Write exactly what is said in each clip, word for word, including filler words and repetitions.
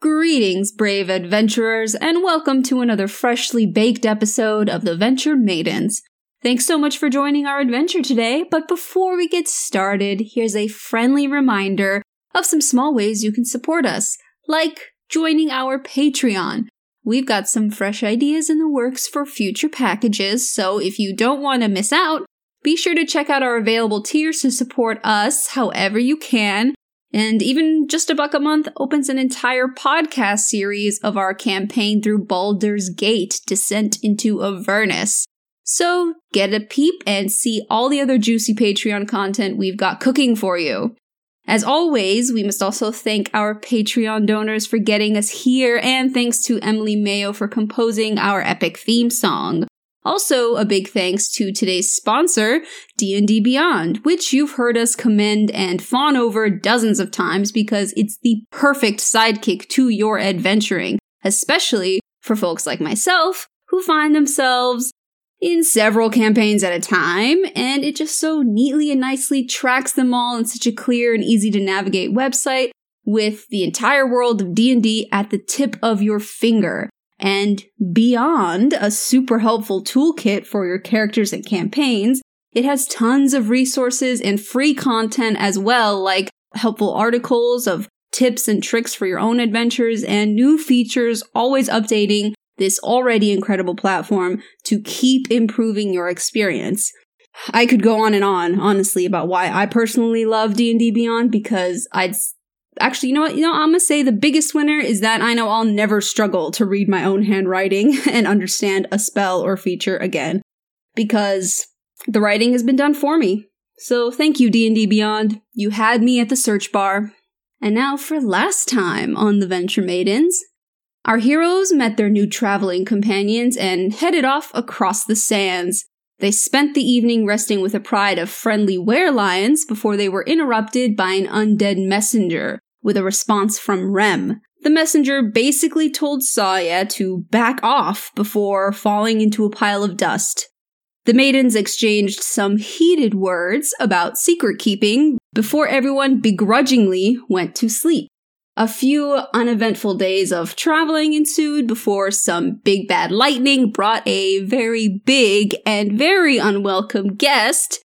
Greetings, brave adventurers, and welcome to another freshly baked episode of the Venture Maidens. Thanks so much for joining our adventure today, but before we get started, here's a friendly reminder of some small ways you can support us, like joining our Patreon. We've got some fresh ideas in the works for future packages, so if you don't want to miss out, be sure to check out our available tiers to support us however you can. And even just a buck a month opens an entire podcast series of our campaign through Baldur's Gate, Descent into Avernus. So get a peep and see all the other juicy Patreon content we've got cooking for you. As always, we must also thank our Patreon donors for getting us here, and thanks to Emily Mayo for composing our epic theme song. Also, a big thanks to today's sponsor, D and D Beyond, which you've heard us commend and fawn over dozens of times because it's the perfect sidekick to your adventuring, especially for folks like myself who find themselves in several campaigns at a time, and it just so neatly and nicely tracks them all in such a clear and easy to navigate website with the entire world of D and D at the tip of your finger. And beyond a super helpful toolkit for your characters and campaigns, it has tons of resources and free content as well, like helpful articles of tips and tricks for your own adventures and new features, always updating this already incredible platform to keep improving your experience. I could go on and on, honestly, about why I personally love D and D Beyond, because I'd Actually, you know what? You know, I'm gonna say the biggest winner is that I know I'll never struggle to read my own handwriting and understand a spell or feature again, because the writing has been done for me. So thank you, D and D Beyond. You had me at the search bar. And now for last time on the Venture Maidens. Our heroes met their new traveling companions and headed off across the sands. They spent the evening resting with a pride of friendly werelions before they were interrupted by an undead messenger with a response from Rem. The messenger basically told Saya to back off before falling into a pile of dust. The maidens exchanged some heated words about secret keeping before everyone begrudgingly went to sleep. A few uneventful days of traveling ensued before some big bad lightning brought a very big and very unwelcome guest.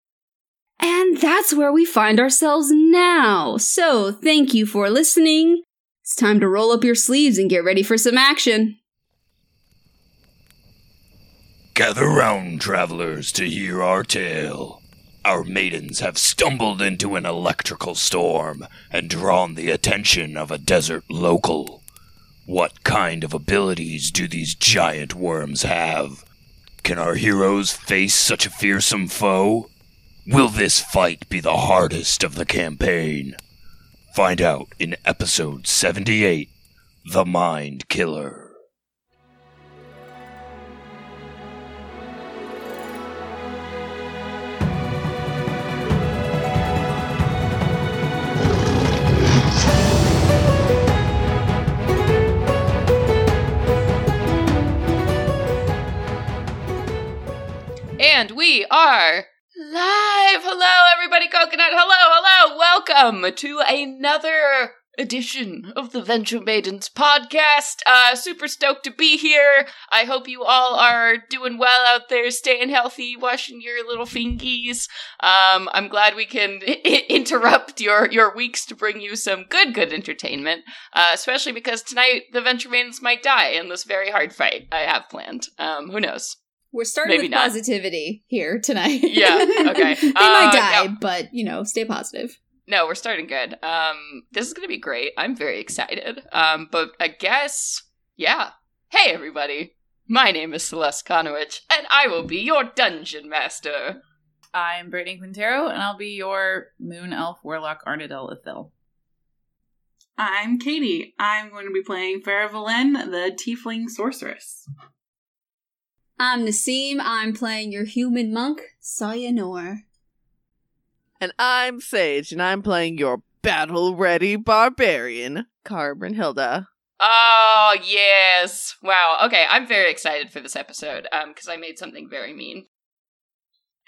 And that's where we find ourselves now. So thank you for listening. It's time to roll up your sleeves and get ready for some action. Gather round, travelers, to hear our tale. Our maidens have stumbled into an electrical storm and drawn the attention of a desert local. What kind of abilities do these giant worms have? Can our heroes face such a fearsome foe? Will this fight be the hardest of the campaign? Find out in episode seventy-eight, The Mind Killer. And we are live! Hello, everybody, Coconut! Hello, hello! Welcome to another edition of the Venture Maidens podcast. Uh, super stoked to be here. I hope you all are doing well out there, staying healthy, washing your little fingies. Um, I'm glad we can I- interrupt your, your weeks to bring you some good, good entertainment, uh, especially because tonight the Venture Maidens might die in this very hard fight I have planned. Um, who knows? We're starting Maybe with not. Positivity here tonight. Yeah, okay. They uh, might die, no. but, you know, stay positive. No, we're starting good. Um, this is going to be great. I'm very excited. Um, but I guess, yeah. Hey, everybody. My name is Celeste Konowich, and I will be your dungeon master. I'm Brittany Quintero, and I'll be your Moon Elf Warlock Arnadel Ithil. I'm Katie. I'm going to be playing Farah Valen, the Tiefling Sorceress. I'm Nassim. I'm playing your human monk, Sayanor. And I'm Sage, and I'm playing your battle-ready barbarian, Carbon Hilda. Oh, yes. Wow. Okay, I'm very excited for this episode, um, because I made something very mean.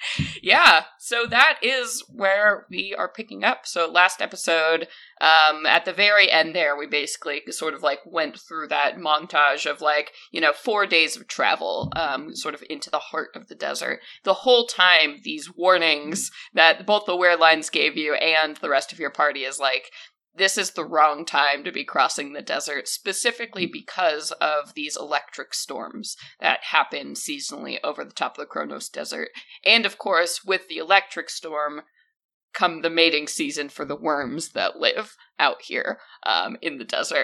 Yeah, so that is where we are picking up. So last episode, um, at the very end there, we basically sort of like went through that montage of like, you know, four days of travel, um, sort of into the heart of the desert. The whole time, these warnings that both the Werelines gave you and the rest of your party is like, this is the wrong time to be crossing the desert, specifically because of these electric storms that happen seasonally over the top of the Kronos Desert. And of course, with the electric storm come the mating season for the worms that live out here um, in the desert.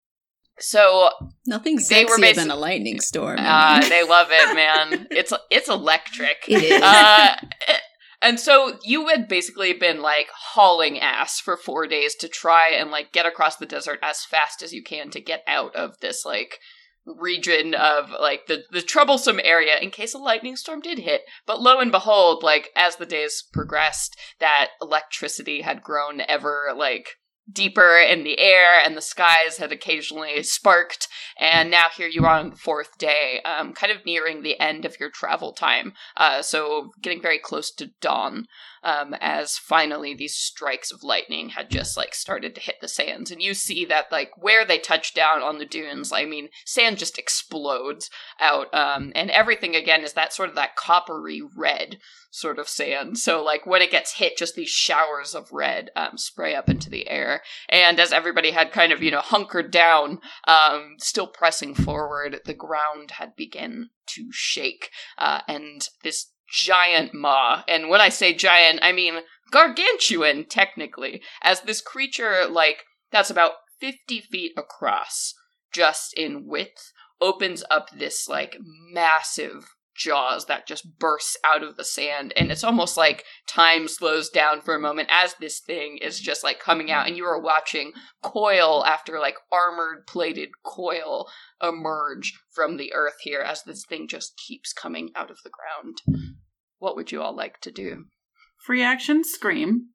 So Nothing they were sexier basi- than a lightning storm. Uh, they love it, man. It's it's electric. It is. Uh, And so you had basically been, like, hauling ass for four days to try and, like, get across the desert as fast as you can to get out of this, like, region of, like, the, the troublesome area in case a lightning storm did hit. But lo and behold, like, as the days progressed, that electricity had grown ever, like, deeper in the air, and the skies had occasionally sparked, and now here you are on the fourth day, um, kind of nearing the end of your travel time, uh, so getting very close to dawn, um, as finally these strikes of lightning had just, like, started to hit the sands, and you see that, like, where they touch down on the dunes, I mean, sand just explodes out, um, and everything, again, is that sort of that coppery red sort of sand. So, like, when it gets hit, just these showers of red um, spray up into the air. And as everybody had kind of, you know, hunkered down, um, still pressing forward, the ground had begun to shake. Uh, and this giant maw, and when I say giant, I mean gargantuan, technically, as this creature, like, that's about fifty feet across, just in width, opens up this, like, massive jaws that just bursts out of the sand, and it's almost like time slows down for a moment as this thing is just like coming out, and you are watching coil after like armored plated coil emerge from the earth here as this thing just keeps coming out of the ground. What would you all like to do? Free action, scream.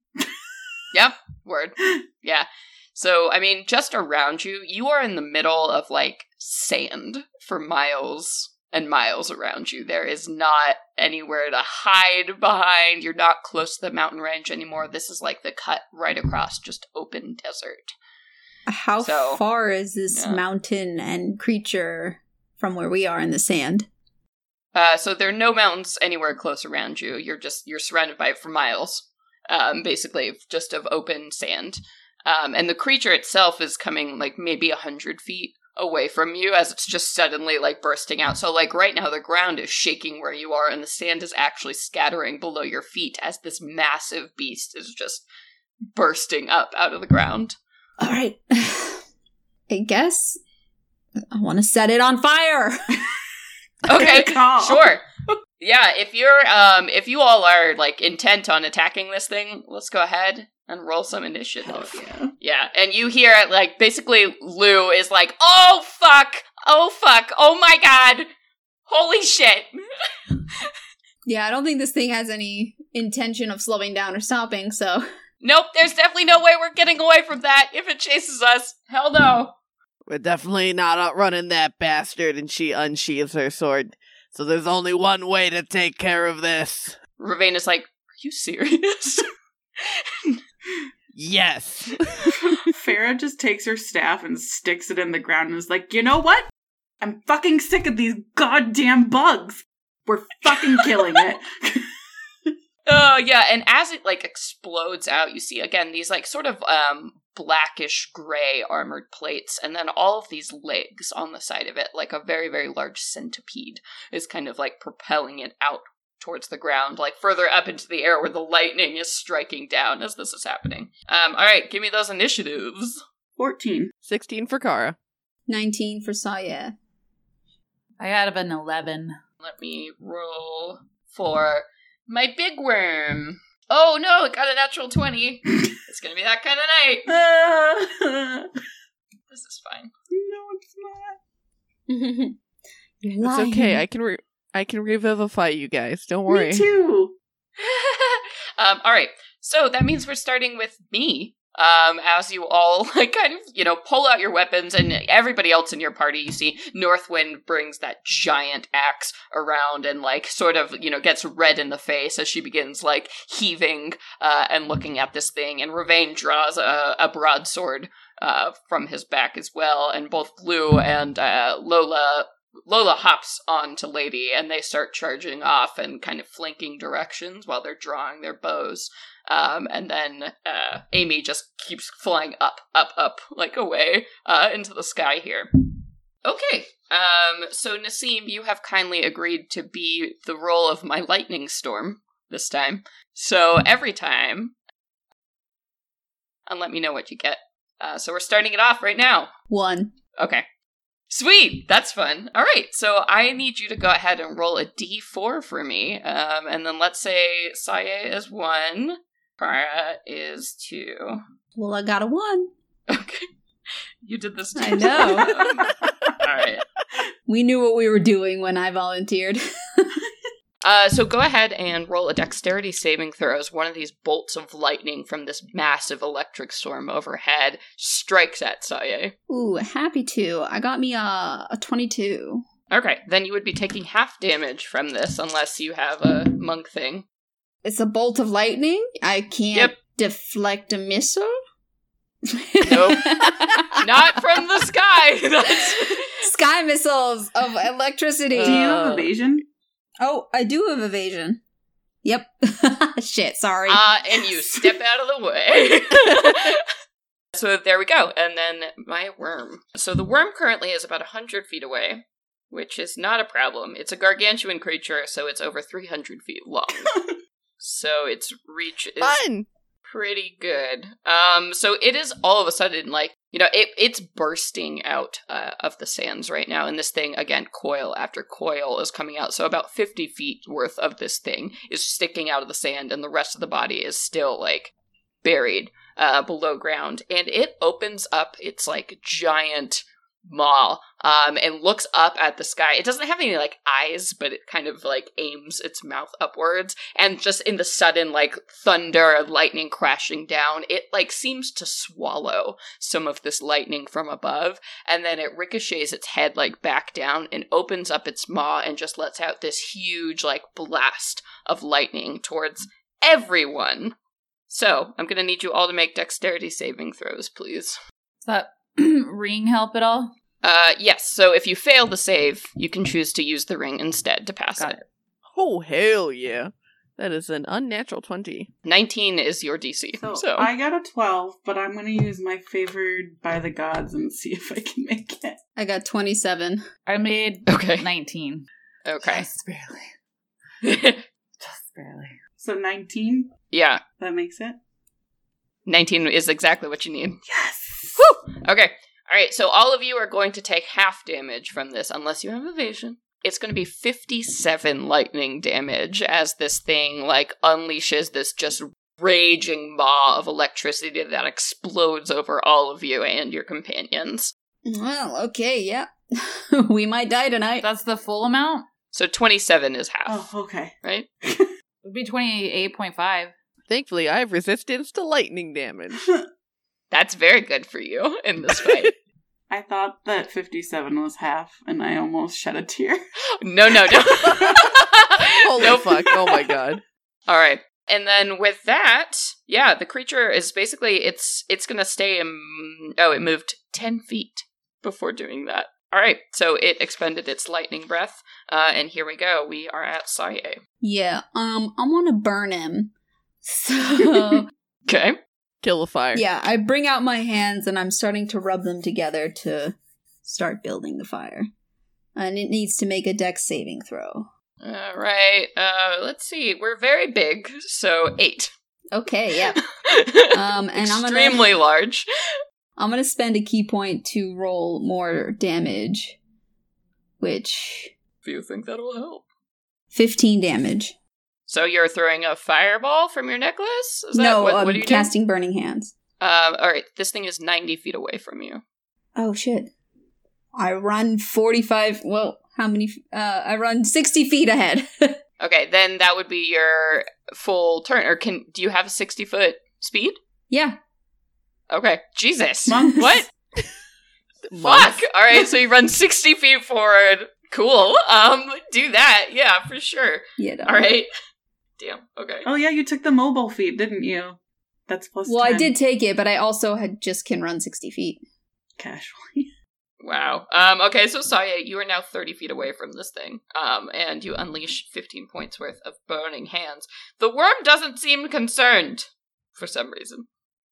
Yep, word. Yeah. So, I mean, just around you, you are in the middle of like sand for miles and miles around you. There is not anywhere to hide behind. You're not close to the mountain range anymore. This is like the cut right across just open desert. How So, far is this yeah. mountain and creature from where we are in the sand? Uh, so there are no mountains anywhere close around you. You're just, you're surrounded by it for miles, um, basically just of open sand. Um, and the creature itself is coming like maybe a hundred feet away from you as it's just suddenly like bursting out. So like right now the ground is shaking where you are and the sand is actually scattering below your feet as this massive beast is just bursting up out of the ground. All right. I guess I want to set it on fire. Okay, Good call. sure. Yeah, if you're um if you all are like intent on attacking this thing, let's go ahead and roll some initiative. Yeah. Yeah, and you hear like basically Lou is like, "Oh fuck. Oh fuck. Oh my god. Holy shit." Yeah, I don't think this thing has any intention of slowing down or stopping, so... Nope, there's definitely no way we're getting away from that if it chases us. Hell no. We're definitely not outrunning that bastard, and she unsheathes her sword. So there's only one way to take care of this. Ravaina's like, "Are you serious?" Yes. Farah just takes her staff and sticks it in the ground and is like, you know what? I'm fucking sick of these goddamn bugs. We're fucking killing it. Oh, yeah, and as it, like, explodes out, you see, again, these, like, sort of, um, blackish gray armored plates, and then all of these legs on the side of it, like a very, very large centipede, is kind of, like, propelling it out towards the ground, like, further up into the air where the lightning is striking down as this is happening. Um, alright, give me those initiatives. fourteen. sixteen for Kara. nineteen for Saya. I have an eleven. Let me roll for my big worm. Oh, no, it got a natural twenty. It's gonna be that kind of night. Uh, This is fine. no, it's not. You're It's lying. okay. I can re- I can revivify you guys. Don't worry. Me too. um, all right. So that means we're starting with me Um, as you all, like, kind of, you know, pull out your weapons, and everybody else in your party, you see Northwind brings that giant axe around and, like, sort of, you know, gets red in the face as she begins, like, heaving uh, and looking at this thing, and Ravain draws a, a broadsword uh, from his back as well, and both Blue and uh, Lola... Lola hops on to Lady, and they start charging off and kind of flanking directions while they're drawing their bows. Um, and then uh, Amy just keeps flying up, up, up, like away uh, into the sky here. Okay, um, so Nassim, you have kindly agreed to be the role of my lightning storm this time. So every time, and let me know what you get. Uh, so we're starting it off right now. One. Okay. Sweet! That's fun. All right, so I need you to go ahead and roll a d four for me. Um, and then let's say Saye is one, Kara is two. Well, I got a one. Okay. You did this too. I know. All right. We knew what we were doing when I volunteered. Uh, so go ahead and roll a dexterity saving throw as one of these bolts of lightning from this massive electric storm overhead strikes at Saye. Ooh, happy to. I got me a, a twenty-two. Okay, then you would be taking half damage from this unless you have a monk thing. It's a bolt of lightning? I can't Yep. deflect a missile? Nope. Not from the sky! That's... Sky missiles of electricity. Do you have Uh, evasion? Oh, I do have evasion. Yep. Shit, sorry. Uh, and you step out of the way. So there we go. And then my worm. So the worm currently is about one hundred feet away, which is not a problem. It's a gargantuan creature, so it's over three hundred feet long. So its reach is Fun! pretty good. Um, so it is all of a sudden, like, you know, it it's bursting out uh, of the sands right now, and this thing, again, coil after coil is coming out, so about fifty feet worth of this thing is sticking out of the sand, and the rest of the body is still, like, buried uh, below ground, and it opens up its, like, giant maw, um, and looks up at the sky. It doesn't have any, like, eyes, but it kind of, like, aims its mouth upwards, and just in the sudden, like, thunder and lightning crashing down, it, like, seems to swallow some of this lightning from above, and then it ricochets its head, like, back down, and opens up its maw, and just lets out this huge, like, blast of lightning towards everyone. So, I'm gonna need you all to make dexterity saving throws, please. Does that ring help at all? Uh, yes, so if you fail the save, you can choose to use the ring instead to pass Got it. it. Oh, hell yeah. That is an unnatural twenty. nineteen is your D C, So, so... I got a twelve, but I'm going to use my favored by the gods and see if I can make it. I got twenty-seven. I made Okay. nineteen. Okay. Just barely. Just barely. So nineteen, Yeah, that makes it? nineteen is exactly what you need. Yes! Okay, alright, so all of you are going to take half damage from this, unless you have evasion. It's going to be fifty-seven lightning damage as this thing, like, unleashes this just raging maw of electricity that explodes over all of you and your companions. Well, okay, yeah. We might die tonight. That's the full amount? So twenty-seven is half, Oh, okay. right? It would be twenty-eight point five. Thankfully, I have resistance to lightning damage. That's very good for you in this fight. I thought that fifty-seven was half, and I almost shed a tear. No, no, no. Holy Nope. fuck, oh my god. All right. And then with that, yeah, the creature is basically, it's it's going to stay in, oh, it moved ten feet before doing that. All right, so it expended its lightning breath, uh, and here we go. We are at Saye. Yeah, um, I want to burn him. So, Okay. Kill a fire. yeah, I bring out my hands and I'm starting to rub them together to start building the fire. And it needs to make a dex saving throw. All right, uh, let's see. We're very big, so eight. Okay, yeah. Um, and I'm gonna- Extremely large. I'm gonna spend a key point to roll more damage, which Do you think that'll help? fifteen damage. So you're throwing a fireball from your necklace? Is that, no, what, um, what are you casting burning hands. doing? Um, all right, this thing is ninety feet away from you. Oh shit! I run forty-five. Well, how many? f- Uh, I run sixty feet ahead. Okay, then that would be your full turn. Or can do you have a sixty foot speed? Yeah. Okay. Jesus. Monks. What? Fuck! Alright, so you run sixty feet forward. Cool. Um, do that. Yeah, for sure. Yeah. No. Alright. Damn. Okay. Oh yeah, you took the mobile feat, didn't you? That's plus Well, ten. I did take it, but I also had just can run sixty feet. Casually. Wow. Um, okay, so Saya, you are now thirty feet away from this thing. Um, and you unleash fifteen points worth of burning hands. The worm doesn't seem concerned for some reason.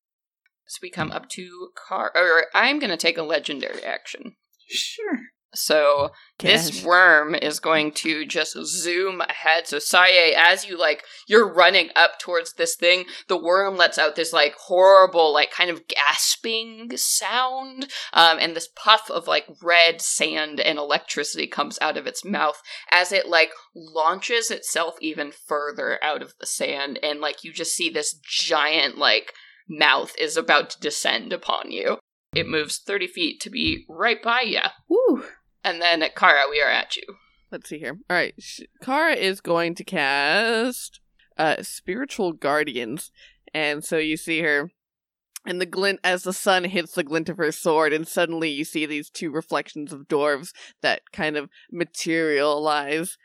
So we come up to Car- or I'm gonna take a legendary action. Sure. So this Cash. worm is going to just zoom ahead. So Saye, as you like, you're running up towards this thing, the worm lets out this like horrible, like kind of gasping sound. Um, and this puff of like red sand and electricity comes out of its mouth as it like launches itself even further out of the sand. And like you just see this giant like mouth is about to descend upon you. It moves thirty feet to be right by you. Woo! And then, Kara, we are at you. Let's see here. All right, Sh- Kara is going to cast uh, Spiritual Guardians, and so you see her, and the glint as the sun hits the glint of her sword, and suddenly you see these two reflections of dwarves that kind of materialize,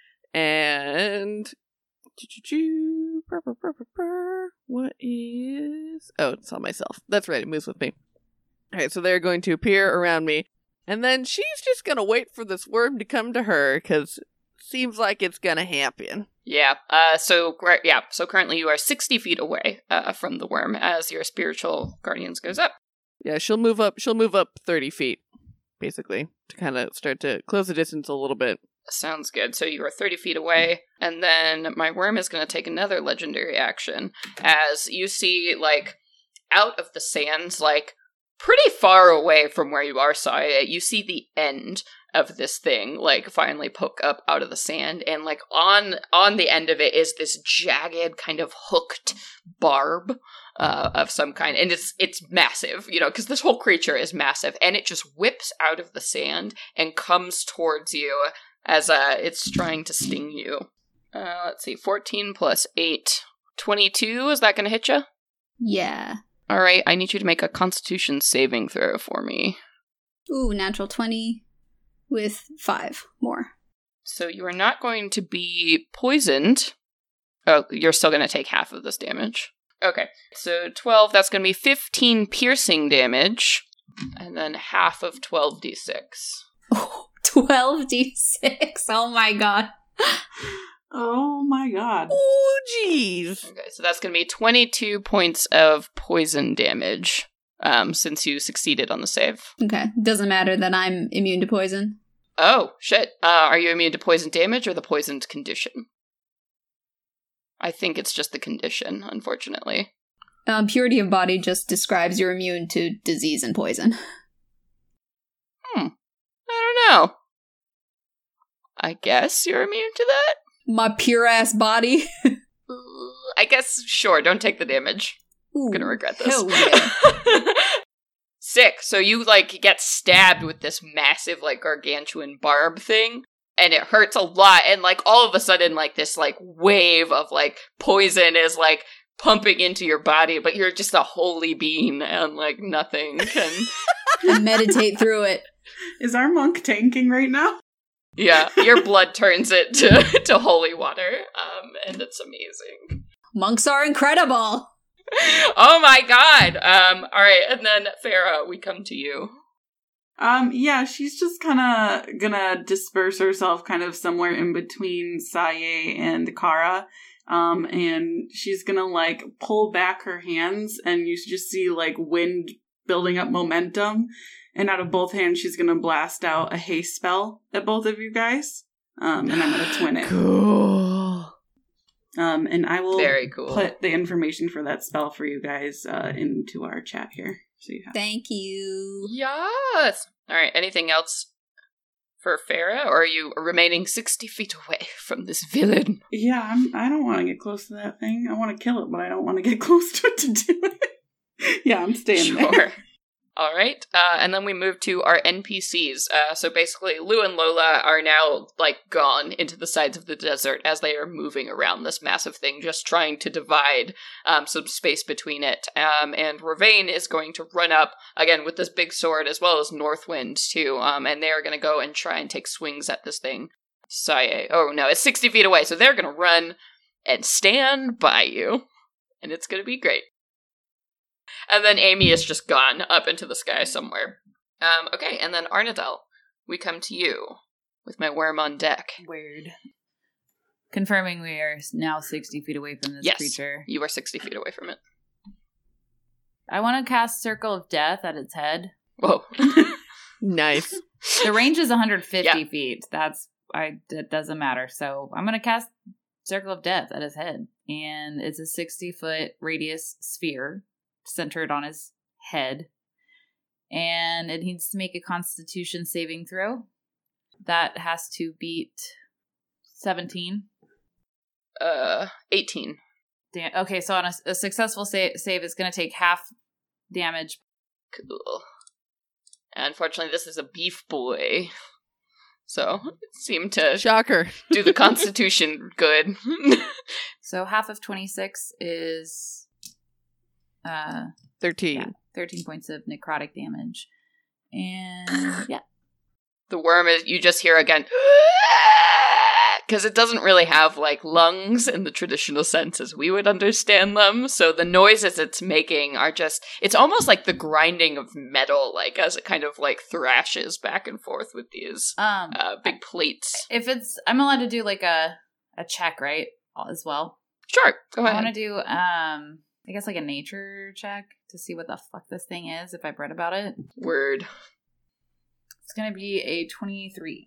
and choo-choo-choo, brr, brr, brr, brr, brr. What is? Oh, it's on myself. That's right. It moves with me. All right, so they're going to appear around me. And then she's just gonna wait for this worm to come to her, because it seems like it's gonna happen. Yeah, uh, so, yeah, so currently you are sixty feet away uh, from the worm as your spiritual guardians goes up. Yeah, she'll move up, she'll move up thirty feet, basically, to kind of start to close the distance a little bit. Sounds good. So you are thirty feet away, and then my worm is going to take another legendary action as you see, like, out of the sands, like, pretty far away from where you are, Saya, you see the end of this thing, like, finally poke up out of the sand, and, like, on on the end of it is this jagged, kind of hooked barb uh, of some kind, and it's it's massive, you know, because this whole creature is massive, and it just whips out of the sand and comes towards you as uh, it's trying to sting you. Uh, let's see, fourteen plus eight, twenty-two, is that going to hit you? Yeah. All right, I need you to make a Constitution saving throw for me. Ooh, natural twenty with five more. So you are not going to be poisoned. Oh, you're still going to take half of this damage. Okay, so twelve, that's going to be fifteen piercing damage, and then half of twelve d six. Oh, twelve d six. Oh my god. Oh my god. Oh, jeez. Okay, so that's going to be twenty-two points of poison damage, um, since you succeeded on the save. Okay. Doesn't matter that I'm immune to poison. Oh, shit. Uh, are you immune to poison damage or the poisoned condition? I think it's just the condition, unfortunately. Um, purity of body just describes you're immune to disease and poison. Hmm. I don't know. I guess you're immune to that? My pure ass body. I guess, sure, don't take the damage. Ooh, I'm gonna regret this. Hell yeah. Sick. So you, like, get stabbed with this massive, like, gargantuan barb thing, and it hurts a lot, and, like, all of a sudden, like, this, like, wave of, like, poison is, like, pumping into your body, but you're just a holy being, and, like, nothing can... And meditate through it. Is our monk tanking right now? Yeah, your blood turns it to, to holy water, um, and it's amazing. Monks are incredible. Oh my god! Um, alright, and then, Farah, we come to you. Um, yeah, she's just kind of gonna disperse herself kind of somewhere in between Saye and Kara. Um, and she's gonna, like, pull back her hands, and you just see, like, wind building up momentum. And out of both hands, she's gonna blast out a haste spell at both of you guys. Um, and I'm gonna twin it. Cool. Um, and I will Very cool. put the information for that spell for you guys uh, into our chat here. So you have. Thank you. Yes! Alright, anything else for Farah, or are you remaining sixty feet away from this villain? Yeah, I'm, I don't want to get close to that thing. I want to kill it, but I don't want to get close to it to do it. Yeah, I'm staying Sure. there. All right, uh, and then we move to our N P Cs. Uh, so basically, Lou and Lola are now, like, gone into the sides of the desert as they are moving around this massive thing, just trying to divide um, some space between it. Um, and Ravain is going to run up, again, with this big sword, as well as Northwind, too, um, and they are going to go and try and take swings at this thing. Saye. Oh, no, it's sixty feet away, so they're going to run and stand by you, and it's going to be great. And then Amy is just gone up into the sky somewhere. Um, okay, and then Arnadel, we come to you with my worm on deck. Weird. Confirming we are now sixty feet away from this yes, creature. You are sixty feet away from it. I want to cast Circle of Death at its head. Whoa. Nice. The range is one hundred fifty Yeah. feet. That's, I, it doesn't matter. So I'm going to cast Circle of Death at his head. And it's a sixty foot radius sphere centered on his head, and it needs to make a Constitution saving throw. That has to beat seventeen. Uh, eighteen. Da- okay, so on a, a successful sa- save, it's going to take half damage. Cool. Unfortunately, this is a beef boy, so it seemed to Shocker. do the Constitution good. So half of twenty-six is uh thirteen. yeah, thirteen points of necrotic damage. And yeah. The worm is, you just hear again, because it doesn't really have, like, lungs in the traditional sense as we would understand them, so the noises it's making are just, it's almost like the grinding of metal, like, as it kind of, like, thrashes back and forth with these Um uh, big plates. if it's I'm allowed to do like a a check, right? As well. Sure, go I ahead. want to do um I guess like a nature check to see what the fuck this thing is if I've read about it. Word. It's going to be a twenty-three.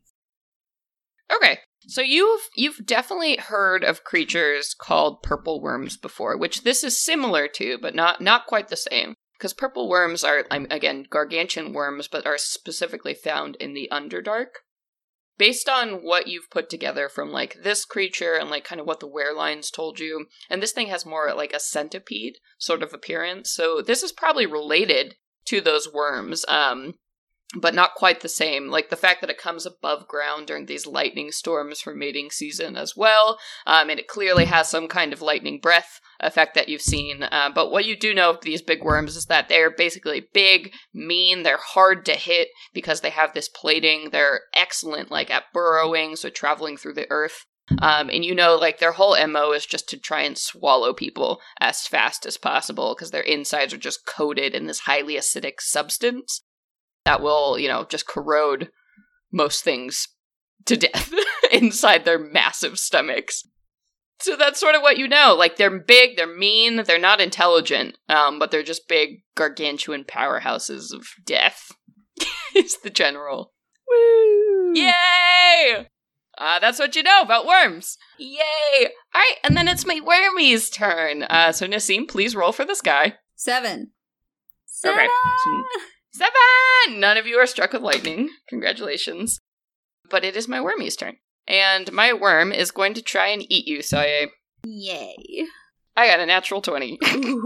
Okay, so you've you've definitely heard of creatures called purple worms before, which this is similar to, but not not quite the same. Because purple worms are, um, again, gargantuan worms, but are specifically found in the Underdark. Based on what you've put together from, like, this creature and, like, kind of what the werelines told you, and this thing has more, like, a centipede sort of appearance, so this is probably related to those worms, um, but not quite the same. Like, the fact that it comes above ground during these lightning storms for mating season as well, um, and it clearly has some kind of lightning breath effect that you've seen. Uh, but what you do know of these big worms is that they're basically big, mean, they're hard to hit because they have this plating. They're excellent, like, at burrowing, so traveling through the earth. Um, and you know, like, their whole M O is just to try and swallow people as fast as possible because their insides are just coated in this highly acidic substance that will, you know, just corrode most things to death inside their massive stomachs. So that's sort of what you know. Like, they're big, they're mean, they're not intelligent, um, but they're just big, gargantuan powerhouses of death, is the general. Woo! Yay! Uh, that's what you know about worms. Yay! Alright, and then it's my wormie's turn. Uh, so Nassim, please roll for this guy. Seven. Okay. Seven! Seven! None of you are struck with lightning. Congratulations. But it is my wormie's turn. And my worm is going to try and eat you, Saye. Yay. I got a natural twenty.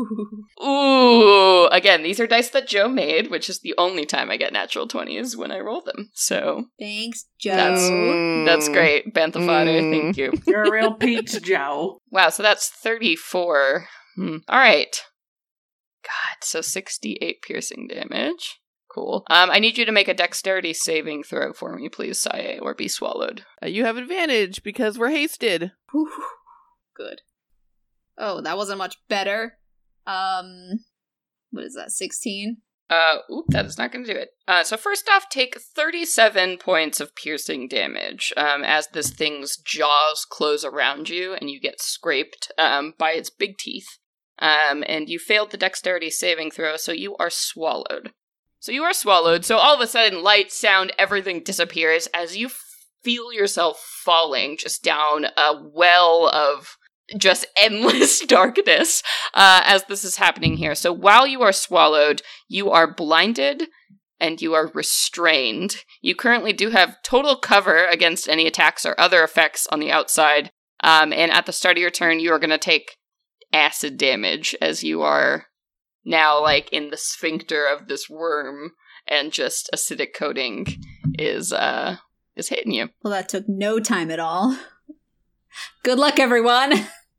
Ooh! Again, these are dice that Joe made, which is the only time I get natural twenties when I roll them. So, Thanks, Joe. That's- Mm. that's great. Bantha fodder, Mm. thank you. You're a real peach, Joe. Wow, so that's thirty-four. Hmm. Alright. God, so sixty-eight piercing damage. Cool. Um, I need you to make a dexterity saving throw for me, please, Saye, or be swallowed. Uh, you have advantage because we're hasted. Whew. Good. Oh, that wasn't much better. Um, what is that, sixteen? Uh, oop, that is not going to do it. Uh, so first off, take thirty-seven points of piercing damage, um, as this thing's jaws close around you and you get scraped, um, by its big teeth. Um, and you failed the dexterity saving throw, so you are swallowed. So you are swallowed, so all of a sudden, light, sound, everything disappears as you f- feel yourself falling just down a well of just endless darkness uh, as this is happening here. So while you are swallowed, you are blinded and you are restrained. You currently do have total cover against any attacks or other effects on the outside. Um, and at the start of your turn, you are going to take acid damage as you are now, like, in the sphincter of this worm, and just acidic coating is, uh, is hitting you. Well, that took no time at all. Good luck, everyone!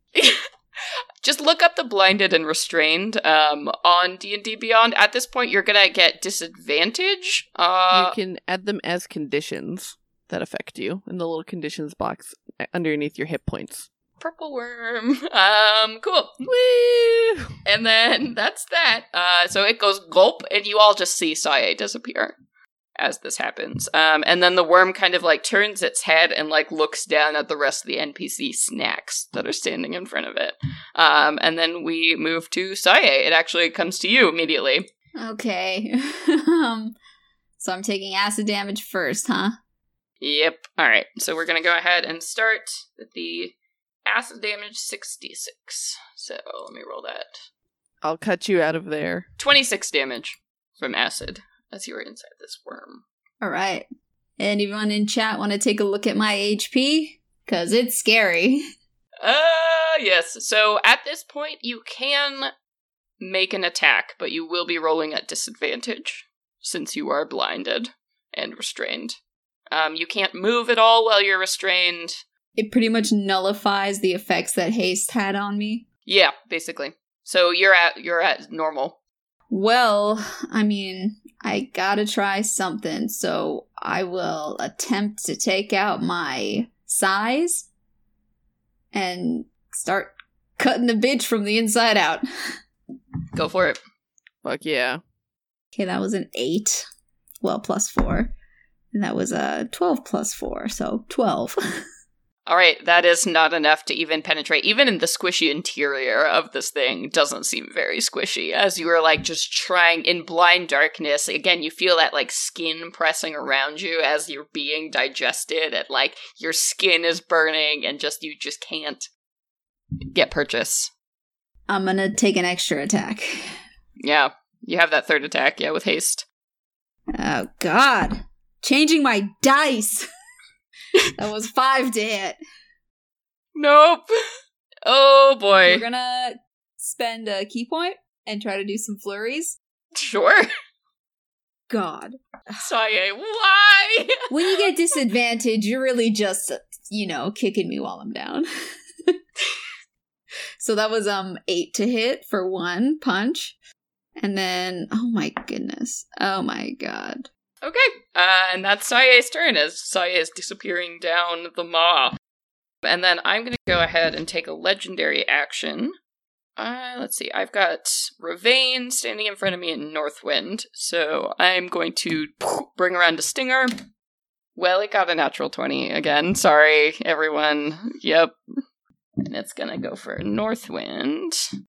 Just look up the blinded and restrained um, on D and D Beyond. At this point, you're gonna get disadvantage. Uh, you can add them as conditions that affect you in the little conditions box underneath your hit points. Purple worm. Um, cool. Woo! And then that's that. Uh, so it goes gulp, and you all just see Sae disappear as this happens. Um, and then the worm kind of like turns its head and like looks down at the rest of the N P C snacks that are standing in front of it. Um, and then we move to Sae. It actually comes to you immediately. Okay. um, so I'm taking acid damage first, huh? Yep. All right. So we're going to go ahead and start with the acid damage sixty-six. So let me roll that. I'll cut you out of there. twenty-six damage from acid as you were inside this worm. All right. Anyone in chat want to take a look at my H P? Because it's scary. Uh, yes. So at this point, you can make an attack, but you will be rolling at disadvantage since you are blinded and restrained. Um, you can't move at all while you're restrained. It pretty much nullifies the effects that haste had on me. Yeah, basically. So you're at you're at normal. Well, I mean, I gotta try something, so I will attempt to take out my size and start cutting the bitch from the inside out. Go for it. Fuck yeah. Okay, that was an eight. Well, plus four. And that was a twelve plus four, so twelve. All right, that is not enough to even penetrate. Even in the squishy interior of this thing doesn't seem very squishy. As you are, like, just trying in blind darkness, again, you feel that, like, skin pressing around you as you're being digested, and, like, your skin is burning, and just, you just can't get purchase. I'm gonna take an extra attack. Yeah, you have that third attack, yeah, with haste. Oh, God. Changing my dice! That was five to hit. Nope. Oh, boy. We're gonna spend a key point and try to do some flurries. Sure. God. Sae, why? When you get disadvantage, you're really just, you know, kicking me while I'm down. So that was um eight to hit for one punch. And then, oh my goodness. Oh my God. Okay, uh, and that's Sae's turn as Sae is disappearing down the maw. And then I'm going to go ahead and take a legendary action. Uh, let's see, I've got Ravane standing in front of me in Northwind, so I'm going to bring around a Stinger. Well, it got a natural twenty again, sorry everyone, yep. And it's going to go for Northwind,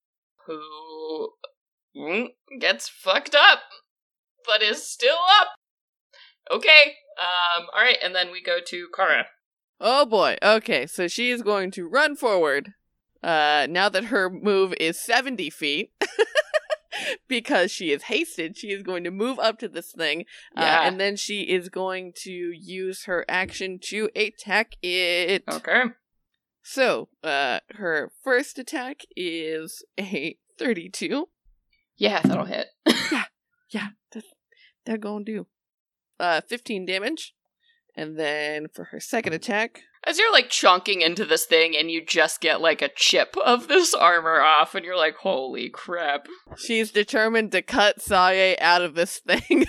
who gets fucked up, but is still up. Okay, um, alright, and then we go to Kara. Oh boy, okay, so she is going to run forward, uh, now that her move is seventy feet, because she is hasted, she is going to move up to this thing, Yeah. uh, and then she is going to use her action to attack it. Okay. So, uh, her first attack is a thirty-two. Yeah, that'll hit. Yeah, that, that gonna do. Uh, fifteen damage. And then for her second attack... As you're, like, chunking into this thing and you just get, like, a chip of this armor off and you're like, holy crap. She's determined to cut Sae out of this thing.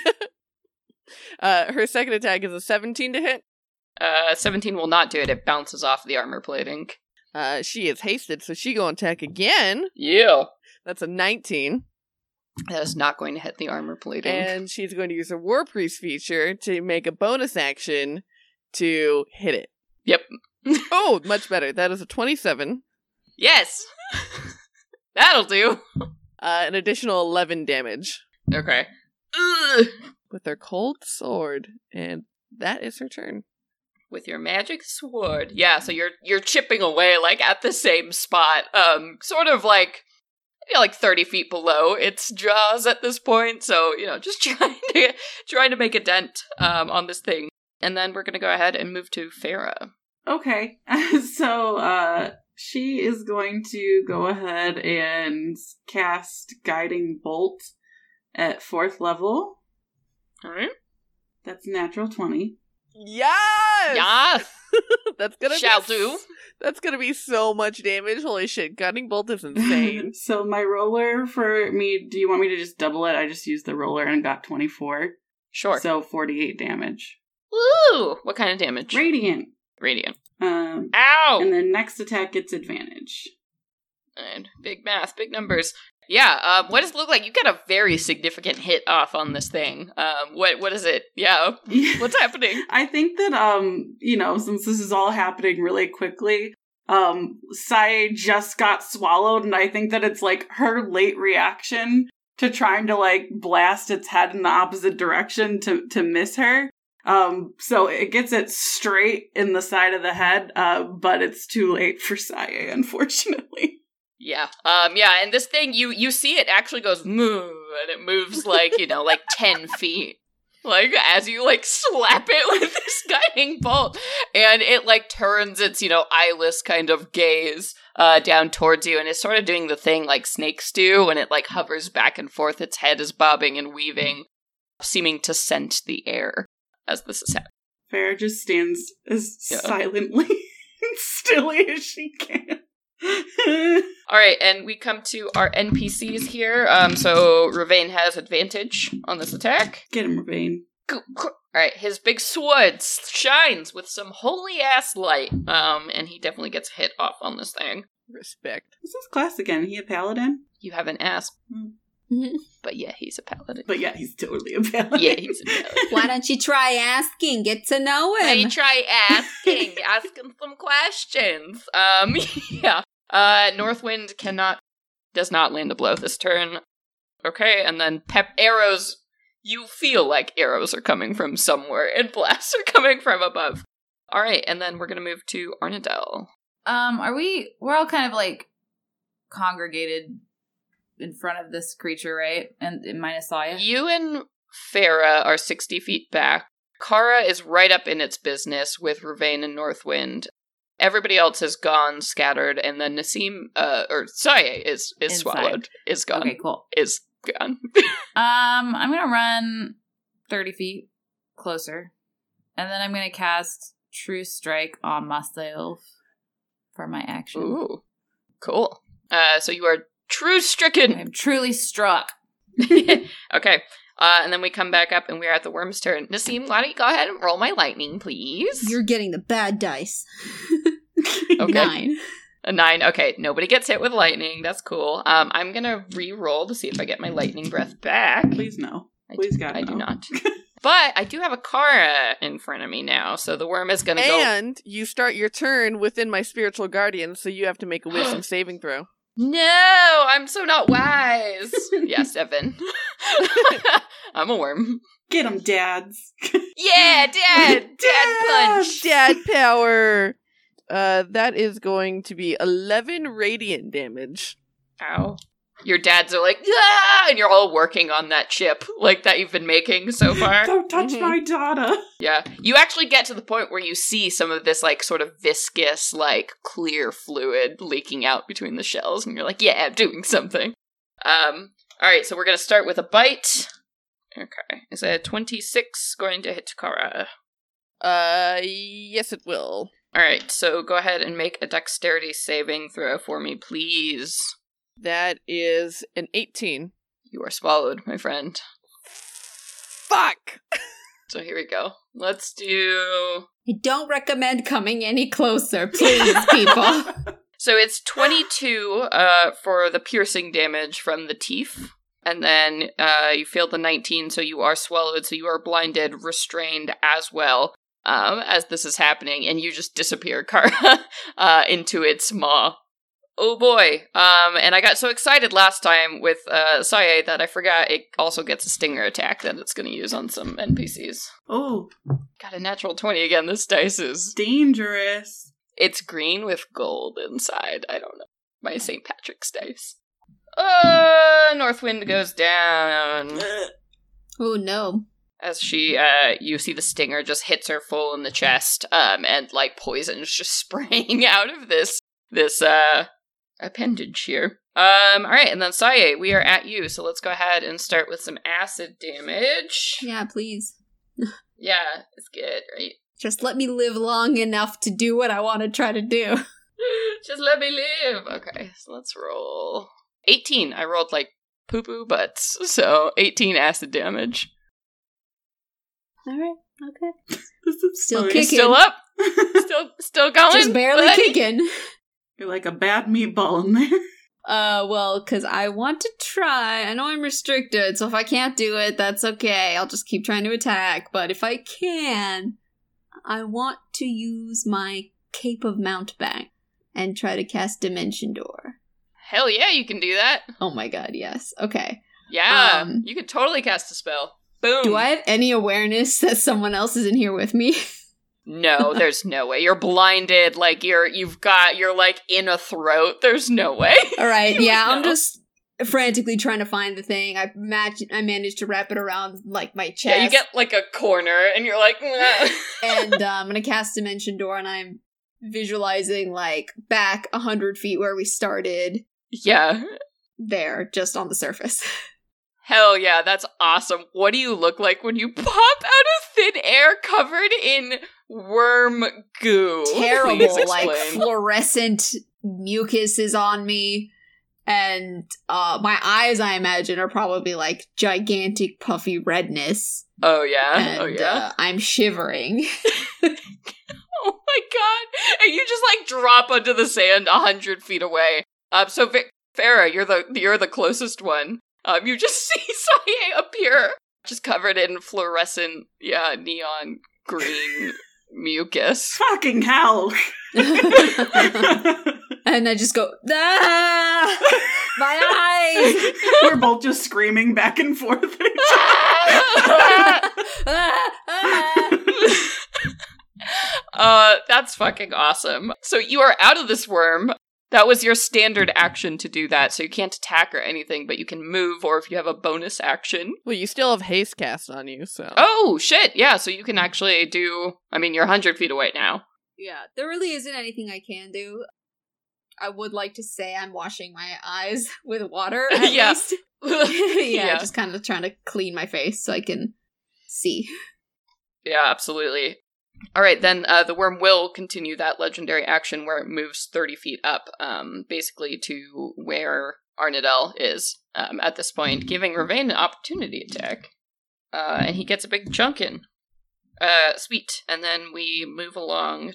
uh, her second attack is a seventeen to hit. Uh, seventeen will not do it. It bounces off the armor plating. Uh, she is hasted, so she gonna attack again. Yeah. That's a nineteen. That is not going to hit the armor plating. And she's going to use her War Priest feature to make a bonus action to hit it. Yep. Oh, much better. That is a twenty-seven. Yes! That'll do. Uh, an additional eleven damage. Okay. Ugh. With her cold sword. And that is her turn. With your magic sword. Yeah, so you're you're chipping away, like, at the same spot. Um, sort of like... You know, like thirty feet below its jaws at this point, so, you know, just trying to trying to make a dent um, on this thing. And then we're going to go ahead and move to Farah. Okay, so uh, she is going to go ahead and cast Guiding Bolt at fourth level. Alright. That's natural twenty. Yes! Yes! That's gonna Shall be, do. That's gonna be so much damage. Holy shit, Guiding Bolt is insane. So my roller for me, do you want me to just double it? I just used the roller and got twenty-four. Sure. So forty-eight damage. Woo! What kind of damage? Radiant. Radiant. Um, Ow! and then next attack gets advantage. And big math, big numbers. Yeah, um, what does it look like? You get a very significant hit off on this thing. Um, what what is it? Yeah, what's happening? I think that, um, you know, since this is all happening really quickly, um, Sae just got swallowed, and I think that it's, like, her late reaction to trying to, like, blast its head in the opposite direction to, to miss her. Um, so it gets it straight in the side of the head, uh, but it's too late for Sae, unfortunately. Yeah, um, yeah, and this thing, you you see it actually goes moo, and it moves like, you know, like ten feet. Like, as you, like, slap it with this guiding bolt, and it, like, turns its, you know, eyeless kind of gaze, uh, down towards you, and it's sort of doing the thing like snakes do, when it, like, hovers back and forth, its head is bobbing and weaving, seeming to scent the air as this is happening. Farrah just stands as Yeah. silently and stilly as she can. All right, and we come to our N P Cs here. Um, so Ravane has advantage on this attack. Get him, Ravane. All right, his big sword shines with some holy ass light. Um, and he definitely gets hit off on this thing. Respect. What's his class again? He a paladin? You haven't asked, Mhm. but yeah, he's a paladin. But yeah, he's totally a paladin. Yeah, he's a paladin. Why don't you try asking? Get to know Now him. you try asking, asking some questions. Um, yeah. Uh, Northwind cannot, does not land a blow this turn. Okay, and then pep arrows. You feel like arrows are coming from somewhere, and blasts are coming from above. All right, and then we're gonna move to Arnadel. Um, are we? We're all kind of like congregated in front of this creature, right? And, and minus Saya. You and Farrah are sixty feet back. Kara is right up in its business with Ravane and Northwind. Everybody else has gone, scattered, and then Nassim, uh, or Saye is, is Inside. swallowed. Is gone. Okay, cool. Is gone. Um, I'm gonna run thirty feet closer, and then I'm gonna cast True Strike on myself for my action. Ooh. Cool. Uh, so you are true stricken. I'm truly struck. Okay. Uh, and then we come back up and we're at the worm's turn. Nassim, why don't you go ahead and roll my lightning, please? You're getting the bad dice. Okay. Nine. A nine. Okay, nobody gets hit with lightning. That's cool. Um, I'm gonna re-roll to see if I get my lightning breath back. Please no. I Please do, God, I no. do not. But I do have a Kara in front of me now, so the worm is gonna go. And you start your turn within my spiritual guardian, so you have to make a wisdom saving throw. No, I'm so not wise. Yeah, seven. I'm a worm. Get him, dads. Yeah, dad, dad punch. Dad power! Uh, that is going to be eleven radiant damage. Ow. Your dads are like, ah! And you're all working on that chip, like, that you've been making so far. Don't touch Mhm. my daughter. Yeah. You actually get to the point where you see some of this, like, sort of viscous, like, clear fluid leaking out between the shells, and you're like, yeah, I'm doing something. Um, alright, so we're gonna start with a bite. Okay. Is a twenty-six going to hit Kara? Uh, yes it will. Alright, so go ahead and make a dexterity saving throw for me, please. That is an eighteen. You are swallowed, my friend. Fuck! So here we go. Let's do... I don't recommend coming any closer, please, people. So it's twenty-two uh, for the piercing damage from the teeth. And then uh, you failed the nineteen, so you are swallowed, so you are blinded, restrained as well um, as this is happening. And you just disappear, Kara, uh, into its maw. Oh boy. Um, and I got so excited last time with uh, Saye that I forgot it also gets a stinger attack that it's going to use on some N P Cs. Oh, Got a natural twenty again. This dice is... dangerous. It's green with gold inside. I don't know. My Saint Patrick's dice. Uh, Northwind goes down. Oh no. As she, uh, you see the stinger just hits her full in the chest, um, and, like, poison's just spraying out of this this uh appendage here. Um, alright, and then Saye, we are at you, so let's go ahead and start with some acid damage. Yeah, please. Yeah, it's good, right? Just let me live long enough to do what I want to try to do. Just let me live. Okay, so let's roll. eighteen. I rolled like poo-poo butts, so eighteen acid damage. Alright, okay. This is Still funny. kicking. Still up? Still still going? Just barely buddy? kicking. You're like a bad meatball in there. Uh, well, because I want to try. I know I'm restricted, so if I can't do it, that's okay. I'll just keep trying to attack. But if I can, I want to use my Cape of Mountebank and try to cast Dimension Door. Hell yeah, you can do that. Oh my god, yes. Okay. Yeah, Um, you could totally cast a spell. Boom. Do I have any awareness that someone else is in here with me? No, there's no way. You're blinded, like you're you've got you're like in a throat. There's no way. All right, You yeah, would I'm know. just frantically trying to find the thing. I match I managed to wrap it around like my chest. Yeah, you get like a corner and you're like "Nah." and uh, I'm gonna cast Dimension Door, and I'm visualizing like back a hundred feet where we started. Yeah. There, just on the surface. Hell yeah, that's awesome. What do you look like when you pop out of thin air covered in worm goo? Please Terrible, like explain. fluorescent mucus is on me, and uh, my eyes, I imagine, are probably like gigantic puffy redness. Oh yeah, And oh yeah. uh, I'm shivering. Oh my god! And you just like drop onto the sand a hundred feet away. Um, so Vic- Farah, you're the you're the closest one. Um, you just see Saye appear, just covered in fluorescent, yeah, neon green mucus. Fucking hell. And I just go, ah! My eyes! We're both just screaming back and forth. Ah! Ah! uh, that's fucking awesome. So you are out of this worm. That was your standard action to do that, so you can't attack or anything, but you can move, or if you have a bonus action. Well, you still have haste cast on you, so. Oh, shit, yeah, so you can actually do... I mean, you're one hundred feet away now. Yeah, there really isn't anything I can do. I would like to say I'm washing my eyes with water, at Yeah. least. yeah, Yeah. just kind of trying to clean my face so I can see. Yeah, absolutely. All right, then uh, the worm will continue that legendary action where it moves thirty feet up, um, basically to where Arnadel is um, at this point, giving Ravain an opportunity attack. Uh, and he gets a big chunk in. Uh, sweet. And then we move along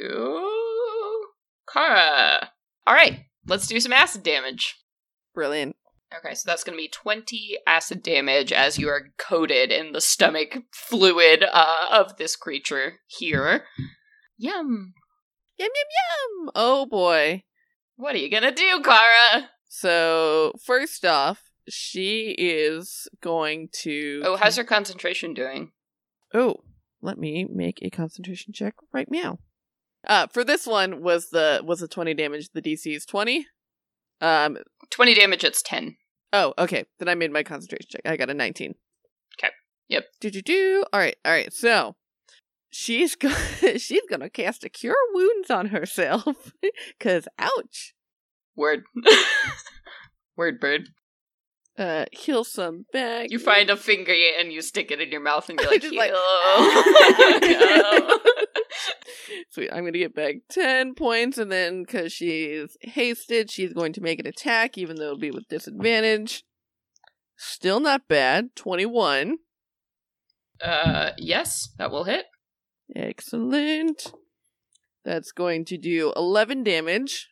to Kara. All right, let's do some acid damage. Brilliant. Okay, so that's going to be twenty acid damage as you are coated in the stomach fluid uh, of this creature here. Yum. Yum, yum, yum! Oh boy. What are you going to do, Kara? So, first off, she is going to. Oh, how's your concentration doing? Oh, let me make a concentration check right meow. Uh, for this one was the was the twenty damage. The D C is twenty. Um. twenty damage, it's ten. Oh, okay. Then I made my concentration check. I got a nineteen. Okay. Yep. Do do do. All right. All right. So she's go- she's gonna cast a cure wounds on herself. Cause ouch. Word. Word, bird. Uh, heal some back. You find a finger and you stick it in your mouth and you're like, Just heal. like- No. Sweet. I'm gonna get back ten points, and then because she's hasted, she's going to make an attack, even though it'll be with disadvantage. Still not bad. twenty-one. Uh, yes, that will hit. Excellent. That's going to do eleven damage.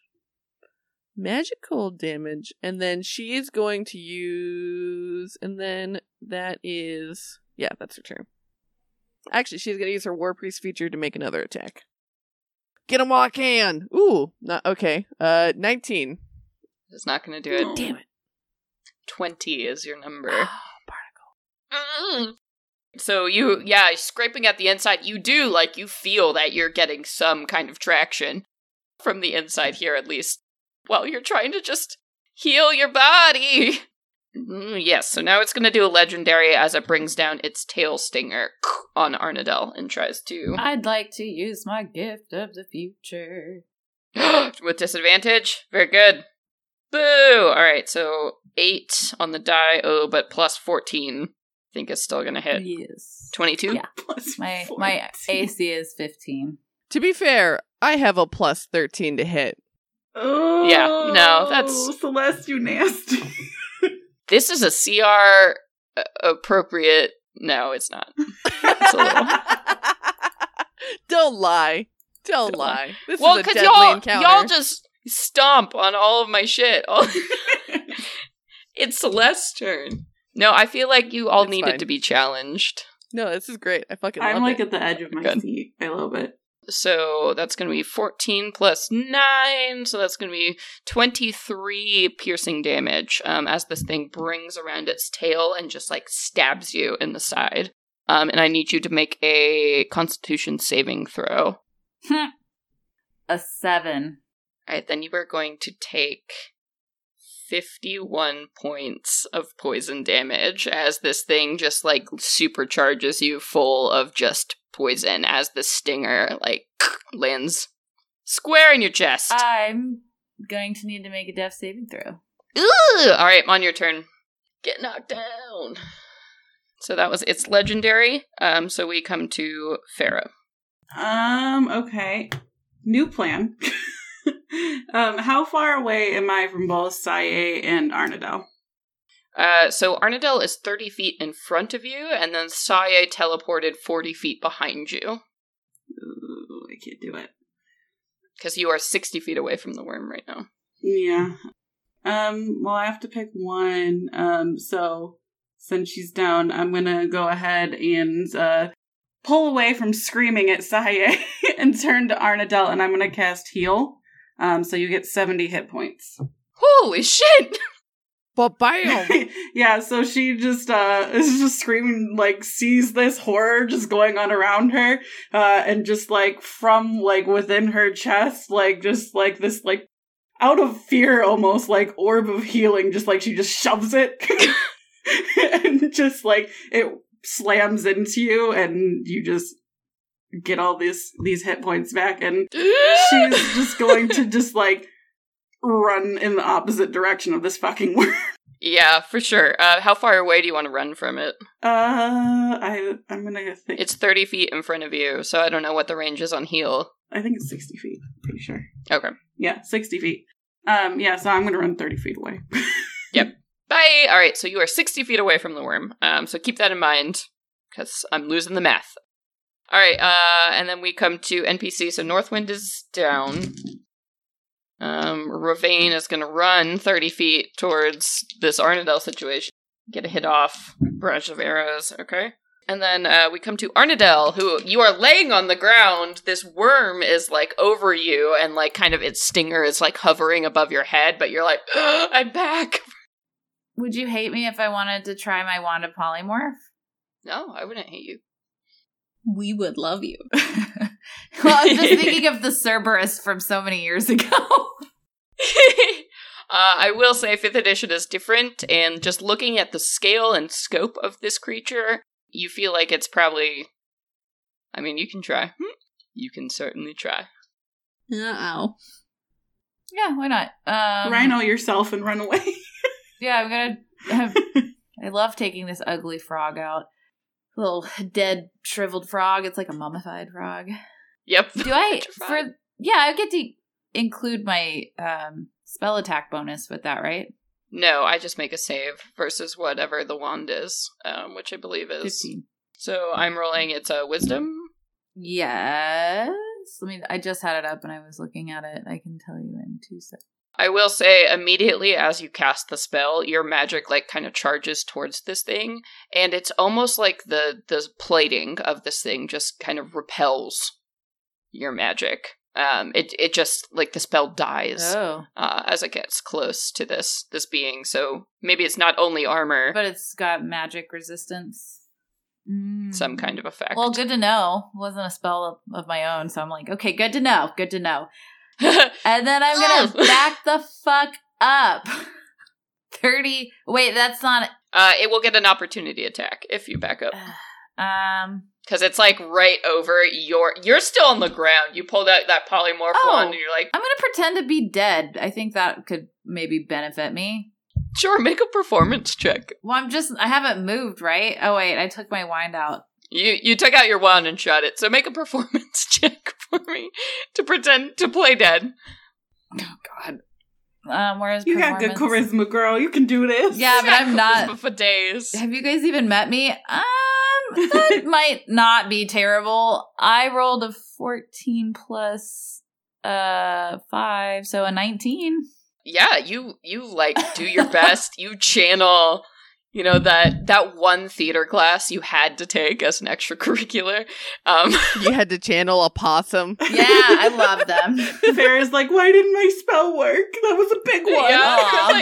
Magical damage. And then she is going to use... And then that is... Yeah, that's her turn. Actually, she's going to use her War Priest feature to make another attack. Get him while I can! Ooh, not okay. Uh, nineteen. It's not going to do it. Oh. Damn it. twenty is your number. Barnacle. Mm. So you, yeah, scraping at the inside, you do, like, you feel that you're getting some kind of traction from the inside here, at least, while you're trying to just heal your body. Mm, yes, so now it's going to do a legendary as it brings down its tail stinger on Arnadel and tries to... I'd like to use my gift of the future. With disadvantage? Very good. Boo! Alright, so eight on the die. Oh, but plus fourteen. I think it's still gonna hit. Yes. twenty-two? Yeah. Plus My fourteen. my A C is fifteen. To be fair, I have a plus thirteen to hit. Oh, Yeah, no, that's- Celeste, you nasty. This is a C R uh, appropriate. No, it's not. It's a little. Don't lie. Don't Don't lie. This Well, is a because deadly y'all, encounter. y'all just stomp on all of my shit. All- It's Celeste's turn. No, I feel like you all It's needed fine. to be challenged. No, this is great. I fucking I'm love like it. at the edge of my Good. seat. I love it. So that's going to be fourteen plus nine. So that's going to be twenty-three piercing damage um, as this thing brings around its tail and just like stabs you in the side. Um, and I need you to make a Constitution saving throw. A seven. All right, then you are going to take fifty-one points of poison damage as this thing just like supercharges you full of just poison as the stinger like lands square in your chest. I'm going to need to make a death saving throw. Ooh! All right, on your turn. Get knocked down. So that was it's legendary. Um, so we come to Farah. Um, okay. New plan. um, how far away am I from both Saye and Arnadel? Uh, so Arnadel is thirty feet in front of you, and then Saye teleported forty feet behind you. Ooh, I can't do it. Because you are sixty feet away from the worm right now. Yeah. Um, well, I have to pick one. Um, so since she's down, I'm gonna go ahead and uh, pull away from screaming at Saye and turn to Arnadel, and I'm gonna cast Heal. Um, so you get seventy hit points. Holy shit! But bam! Yeah, so she just uh is just screaming, like, sees this horror just going on around her, uh, and just like from like within her chest, like just like this like out of fear almost like orb of healing, just like she just shoves it and just like it slams into you and you just get all these these hit points back, and she's just going to just like run in the opposite direction of this fucking worm. Yeah, for sure. Uh, how far away do you want to run from it? Uh, I I'm gonna think. It's thirty feet in front of you, so I don't know what the range is on heal. I think it's sixty feet. Pretty sure. Okay. Yeah, sixty feet. Um, yeah. So I'm gonna run thirty feet away. Bye! Alright, so you are sixty feet away from the worm. Um, so keep that in mind, because I'm losing the math. Alright, uh, and then we come to N P C, so Northwind is down. Um, Ravane is gonna run thirty feet towards this Arnadel situation. Get a hit off. Barrage of arrows, okay? And then uh, we come to Arnadel, who you are laying on the ground. This worm is like over you, and like kind of its stinger is like hovering above your head, but you're like, I'm back! Would you hate me if I wanted to try my wand of polymorph? No, I wouldn't hate you. We would love you. Well, I'm just thinking of the Cerberus from so many years ago. uh, I will say fifth edition is different, and just looking at the scale and scope of this creature, you feel like it's probably... I mean, you can try. You can certainly try. Uh-oh. Yeah, why not? Um, Rhino yourself and run away. Yeah, I'm gonna. Have, I love taking this ugly frog out. Little dead, shriveled frog. It's like a mummified frog. Yep. Do I Petrified. for? Yeah, I get to include my um, spell attack bonus with that, right? No, I just make a save versus whatever the wand is, um, which I believe is... Fifteen. So I'm rolling, it's a wisdom. Yes. Let me. I just had it up and I was looking at it. I can tell you in two seconds. I will say, immediately as you cast the spell, your magic, like, kind of charges towards this thing, and it's almost like the, the plating of this thing just kind of repels your magic. Um, it it just, like, the spell dies Oh, uh, as it gets close to this this being, so maybe it's not only armor, but it's got magic resistance. Mm. some kind of effect. Well, good to know. It wasn't a spell of, of my own, so I'm like, okay, good to know. Good to know. And then I'm gonna Oh. back the fuck up. thirty. Wait, that's not. uh, it will get an opportunity attack if you back up. Um, Because it's like right over your... You're still on the ground. You pulled out that polymorph Oh. wand and you're like, I'm gonna pretend to be dead. I think that could maybe benefit me. sure, make a performance check. Well, I'm just, I haven't moved, right? Oh, wait, I took my wind out. You you took out your wand and shot it, so make a performance check for me to pretend to play dead. Oh, God. Um, where's You got good performance? charisma, girl. You can do this. Yeah, but I'm not. For days. Have you guys even met me? Um, that might not be terrible. I rolled a fourteen plus uh five, so a nineteen. Yeah, you you like do your best. You channel, you know, that that one theater class you had to take as an extracurricular. Um, You had to channel a possum. Yeah, I love them. Farrah's like, why didn't my spell work? That was a big one. Yeah,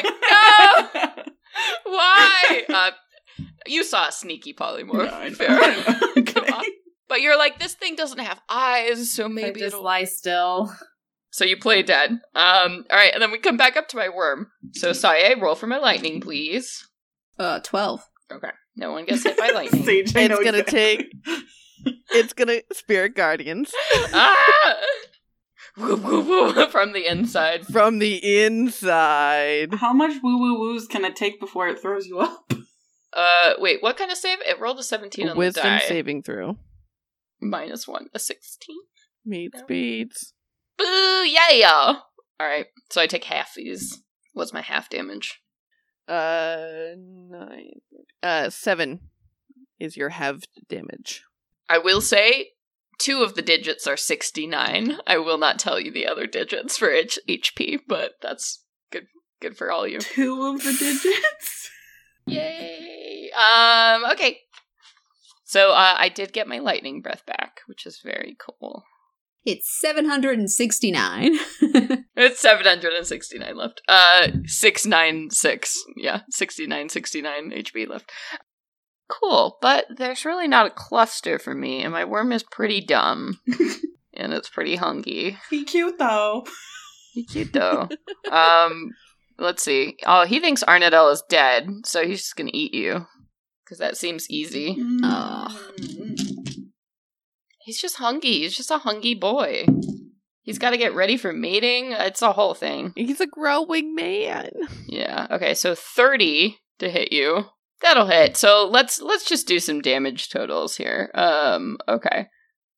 Aw. like, no, why? Uh, you saw a sneaky polymorph. No, I know. Farrah. Okay. Come on. But you're like, this thing doesn't have eyes, so Maybe maybe just it'll... lie still. So you play dead. Um, all right, and then we come back up to my worm. So Saye, roll for my lightning, please. Uh, twelve. Okay, no one gets hit by lightning. Sage, I know It's gonna exactly. take. It's gonna spirit guardians Ah! Woo, woo, woo, from the inside. from the inside. How much woo woo woos can it take before it throws you up? Uh, wait, what kind of save? It rolled a seventeen on Wisdom the die. saving throw. Minus one, a sixteen. Meets beats. Boo, yeah! Alright, so I take half these. What's my half damage? Uh, nine. Uh, seven is your halved damage. I will say, two of the digits are sixty-nine. I will not tell you the other digits for H- HP, but that's good good for all you. Two of the digits? Yay! Um, okay. So, uh, I did get my lightning breath back, which is very cool. It's seven hundred sixty-nine. It's seven hundred sixty-nine left. Uh, six ninety-six. Yeah, sixty-nine, sixty-nine H P left. Cool, but there's really not a cluster for me, and my worm is pretty dumb. And it's pretty hungry. He cute though. He's cute though. um, let's see. Oh, he thinks Arnadel is dead, so he's just gonna eat you. Because that seems easy. Oh. He's just hungry. He's just a hungry boy. He's got to get ready for mating. It's a whole thing. He's a growing man. Yeah. Okay. So thirty to hit you. That'll hit. So let's let's just do some damage totals here. Um. Okay.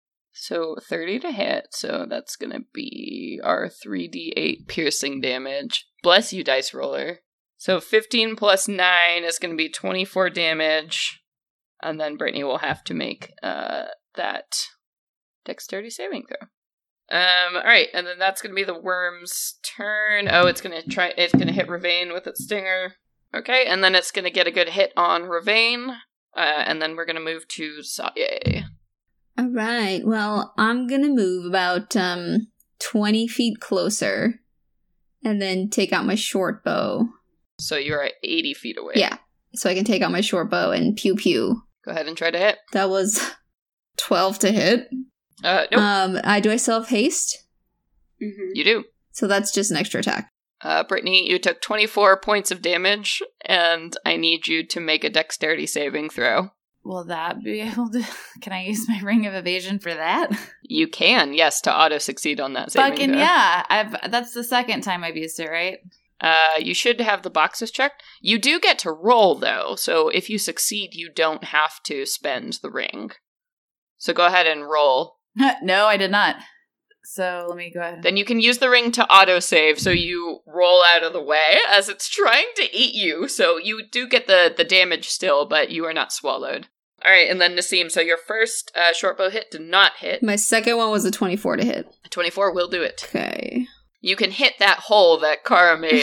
So thirty to hit. So that's gonna be our three d eight piercing damage. Bless you, dice roller. So fifteen plus nine is gonna be twenty-four damage, and then Brittany will have to make uh that dexterity saving throw. Um, alright, and then that's gonna be the worm's turn. Oh, it's gonna try it's gonna hit Ravane with its stinger. Okay, and then it's gonna get a good hit on Ravane. Uh, and then we're gonna move to Saye. Alright, well, I'm gonna move about um twenty feet closer and then take out my short bow. So you're at eighty feet away. Yeah, so I can take out my short bow and pew pew. Go ahead and try to hit. That was twelve to hit. Uh, nope, Um, I do I still have haste? Mm-hmm. you do. So that's just an extra attack. Uh, Brittany, you took twenty-four points of damage, and I need you to make a dexterity saving throw. Will that be able to... Can I use my ring of evasion for that? You can, yes, to auto-succeed on that saving Fucking throw. yeah. I've. That's the second time I've used it, right? Uh, you should have the boxes checked. You do get to roll, though, so if you succeed, you don't have to spend the ring. So go ahead and roll. No, I did not. So let me go ahead. Then you can use the ring to autosave, so you roll out of the way as it's trying to eat you. So you do get the, the damage still, but you are not swallowed. Alright, and then Nassim, so your first uh, short bow hit did not hit. My second one was a twenty-four to hit. twenty-four will do it. Okay. You can hit that hole that Kara made.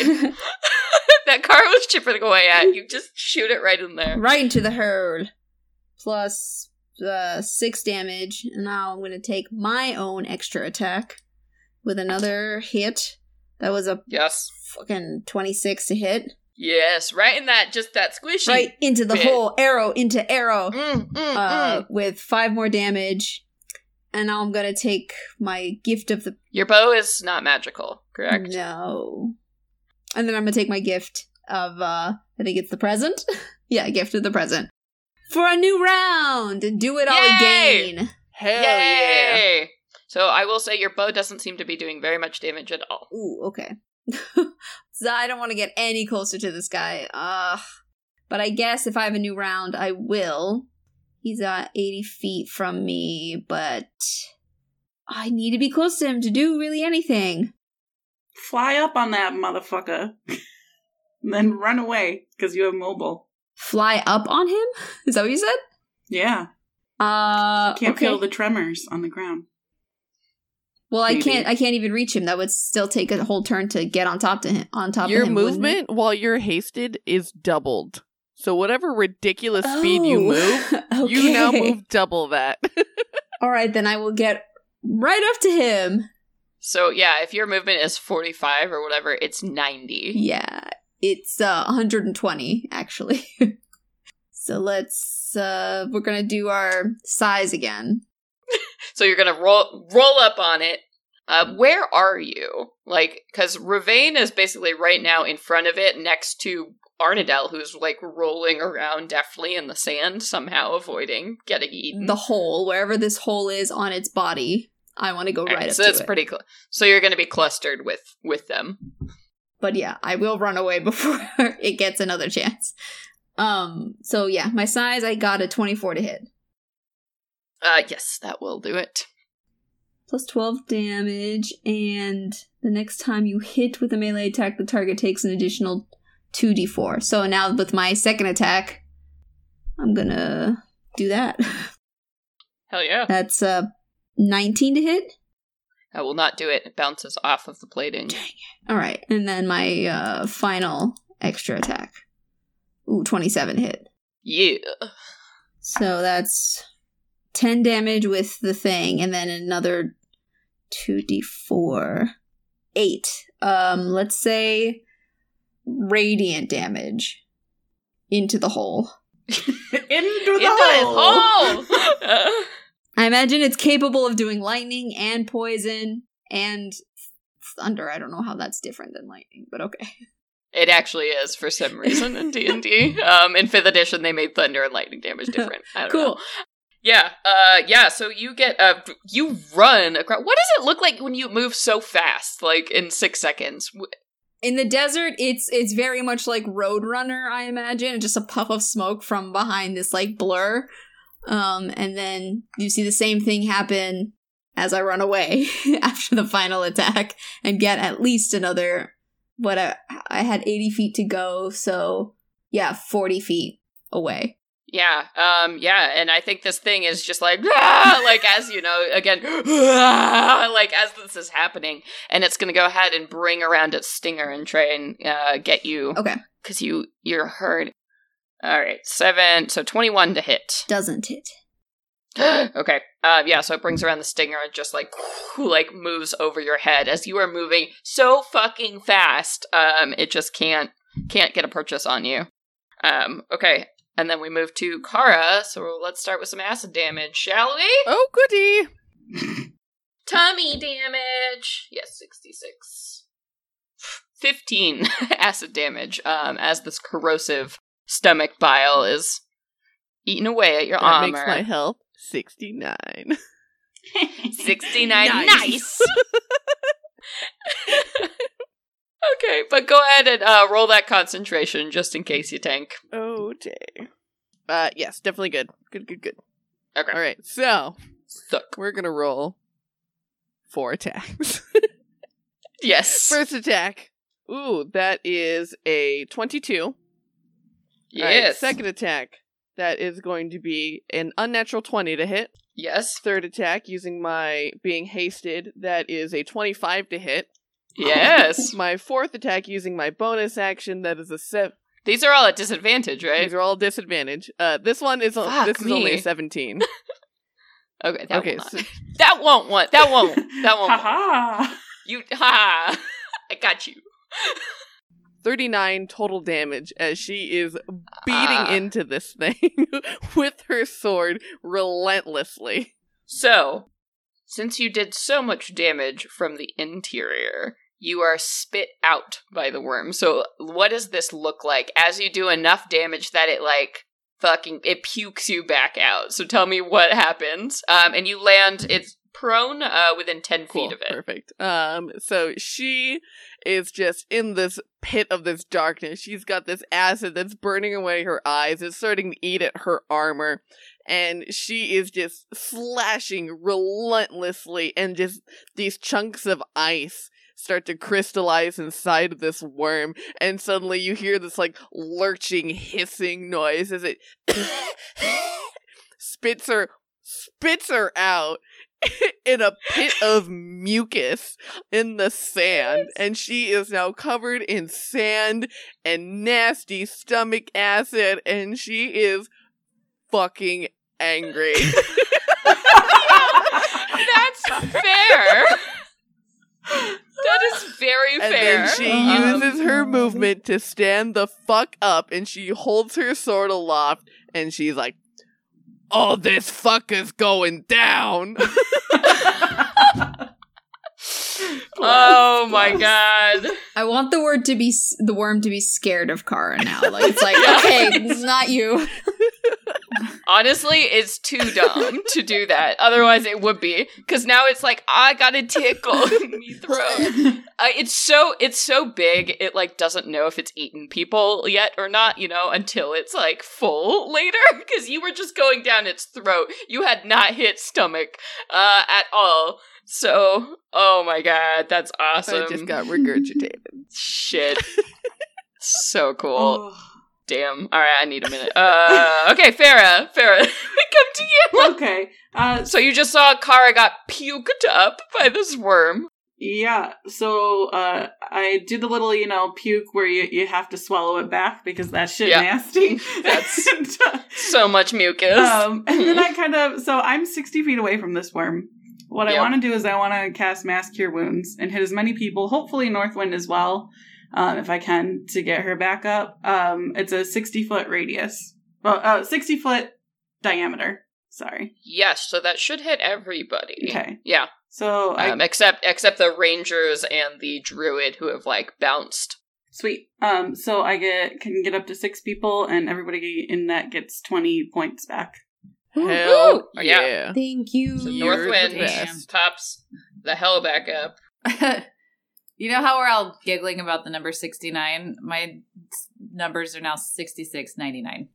That Kara was chipping away at. You just shoot it right in there. Right into the herd. Plus uh, six damage. And now I'm going to take my own extra attack with another hit. That was a Yes. fucking twenty-six to hit. Yes, right in that, just that squishy. Right into the bit. hole. Arrow into arrow. Mm, mm, Uh, mm. with five more damage. And now I'm going to take my gift of the... Your bow is not magical, correct? No. And then I'm going to take my gift of, uh, I think it's the present? Yeah, gift of the present. for a new round and do it all Yay! again. Hell yeah. Yay! So I will say your bow doesn't seem to be doing very much damage at all. Ooh, okay. So I don't want to get any closer to this guy. Uh, but I guess if I have a new round, I will. He's at eighty feet from me, but I need to be close to him to do really anything. Fly up on that motherfucker. And then run away, because you have mobile. Fly up on him? Is that what you said? Yeah. Uh, Can't okay. feel the tremors on the ground. Well, I Maybe. can't. I can't even reach him. That would still take a whole turn to get on top to him. On top Your of him. wouldn't it? movement while you're hasted is doubled. So whatever ridiculous speed you Oh, move, you now okay. move double that. All right, then I will get right up to him. So yeah, if your movement is forty-five or whatever, it's ninety. Yeah, it's uh, one hundred twenty actually. So let's. Uh, we're gonna do our size again. So you're gonna roll roll up on it. Uh, where are you? Like, because Ravane is basically right now in front of it, next to Arnadel, who's like rolling around deftly in the sand, somehow avoiding getting eaten. The hole, wherever this hole is on its body, I want to go right, Right, up so to it's it. pretty close. So you're gonna be clustered with with them. But yeah, I will run away before it gets another chance. Um. So yeah, my size, I got a twenty-four to hit. Uh, yes, that will do it. Plus twelve damage, and the next time you hit with a melee attack, the target takes an additional two d four. So now with my second attack, I'm gonna do that. Hell yeah. That's uh nineteen to hit. That will not do it. It bounces off of the plating. All right, and then my uh, final extra attack. Ooh, twenty-seven hit. Yeah. So that's ten damage with the thing, and then another two d four. eight. Um, let's say radiant damage into the hole. Into the Into his hole! hole! I imagine it's capable of doing lightning and poison and thunder. I don't know how that's different than lightning, but okay. It actually is, for some reason, in D and D. Um, in fifth edition, they made thunder and lightning damage different. I don't know. Cool. Yeah, uh, yeah, so you get, uh, you run across, what does it look like when you move so fast, like, in six seconds? In the desert, it's it's very much like Roadrunner, I imagine. Just a puff of smoke from behind this, like, blur. Um, and then you see the same thing happen as I run away after the final attack and get at least another, what, I, I had eighty feet to go, so, yeah, forty feet away. Yeah, um, yeah, and I think this thing is just like, ah! Like, as, you know, again, ah! Like, as this is happening, and it's gonna go ahead and bring around its stinger and try and, uh, get you. Okay. Because you, you're hurt. Alright, seven, so twenty-one to hit. Doesn't hit. Okay, uh, yeah, so it brings around the stinger and just, like, like, moves over your head as you are moving so fucking fast, um, it just can't, can't get a purchase on you. Um, okay. And then we move to Kara, so let's start with some acid damage, shall we? Oh, goody! Tummy damage! Yes, sixty-six. fifteen acid damage, um, as this corrosive stomach bile is eating away at your That armor. makes my health sixty-nine. sixty-nine, Nice. nice! Okay, but go ahead and uh, roll that concentration, just in case you tank. Oh, dang. Uh, yes, definitely good. Good, good, good. Okay. Alright, so, Suck. we're gonna roll four attacks. Yes. First attack. Ooh, that is a twenty-two. Alright, Yes. second attack. That is going to be an unnatural twenty to hit. Yes. Third attack, using my being hasted, that is a twenty-five to hit. Yes. My fourth attack, using my bonus action, that is a seven. These are all at disadvantage, right? These are all disadvantage. Uh, this one is Fuck this is me. only a seventeen. Okay, that Okay, will not. so- That won't want. That won't. That won't. Haha! You. Ha! I got you. thirty-nine total damage as she is beating Ah. into this thing with her sword relentlessly. So, since you did so much damage from the interior, you are spit out by the worm. So, what does this look like? As you do enough damage that it, like, fucking, it pukes you back out. So tell me what happens. Um, and you land, it's prone uh, within ten Cool, feet of it. Perfect. Um, so she is just in this pit of this darkness. She's got this acid that's burning away her eyes. It's starting to eat at her armor. And she is just slashing relentlessly, and just these chunks of ice start to crystallize inside of this worm, and suddenly you hear this like lurching, hissing noise as it spits her spits her out in a pit of mucus in the sand, and she is now covered in sand and nasty stomach acid, and she is fucking angry. That's fair. That is very And fair. then she Um, uses her movement to stand the fuck up, and she holds her sword aloft, and she's like, "All this fucker's going down." Oh my god. I want the word to be s- the worm to be scared of Kara now. Like it's like, okay, it's not you. Honestly, it's too dumb to do that. Otherwise, it would be, because now it's like I got a tickle in me throat. Uh, it's so it's so big. It like doesn't know if it's eaten people yet or not. You know, until it's like full later. Because you were just going down its throat. You had not hit stomach uh, at all. So, oh my god, that's awesome. I just got regurgitated. Shit. So cool. Oh. Damn. All right, I need a minute. Uh, okay, Farah. Farah, we come to you. Okay. Uh, So you just saw Kara got puked up by this worm. yeah. So uh, I do the little, you know, puke where you, you have to swallow it back because that shit Yeah. nasty. That's- and, uh, So much mucus. um, and then I kind of, so I'm sixty feet away from this worm. What Yep. I want to do is I want to cast Mass Cure Wounds and hit as many people, hopefully Northwind as well, um, if I can, to get her back up. Um, it's a sixty foot radius. Well, uh, sixty foot diameter. Sorry. Yes, so that should hit everybody. Okay. Yeah. So I Um, except except the rangers and the druid who have like bounced. Sweet. Um, so I get can get up to six people, and everybody in that gets twenty points back. Hell Woo! Yeah. yeah. Thank you. So You're Northwind the best. tops the hell back up. You know how we're all giggling about the number sixty-nine? My s- numbers are now sixty-six ninety-nine.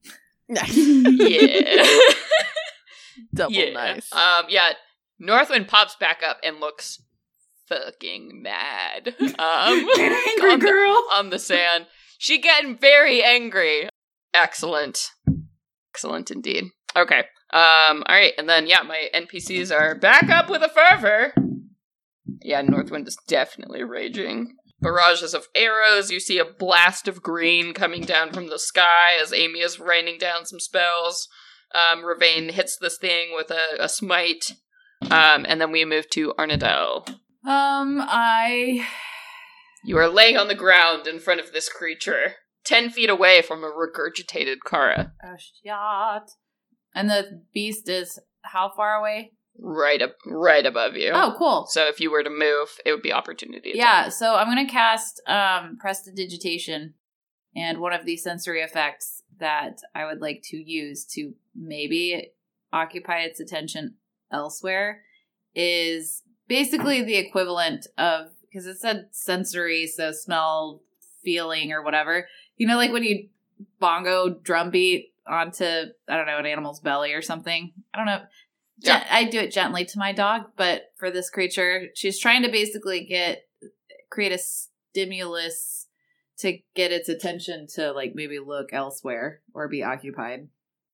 Yeah. Double yeah. nice. Um, yeah. Northwind pops back up and looks fucking mad. Um, Get angry, on the- girl. on the sand. She getting very angry. Excellent. Excellent indeed. Okay. Um, alright, and then yeah, my N P Cs are back up with a fervor. Yeah, Northwind is definitely raging. Barrages of arrows, you see a blast of green coming down from the sky as Amy is raining down some spells. Um, Ravane hits this thing with a, a smite. Um, and then we move to Arnadel. Um, I... You are laying on the ground in front of this creature, ten feet away from a regurgitated Kara. Oh, shit. And the beast is how far away? Right up, right above you. Oh, cool. So if you were to move, it would be opportunity. Yeah, attack. so I'm going to cast um, Prestidigitation, and one of the sensory effects that I would like to use to maybe occupy its attention elsewhere is basically the equivalent of, because it said sensory, so smell, feeling, or whatever. You know, like when you bongo drum beat onto, I don't know, an animal's belly or something? I don't know. Yeah. Gen- I do it gently to my dog, but for this creature, she's trying to basically get create a stimulus to get its attention to like maybe look elsewhere or be occupied.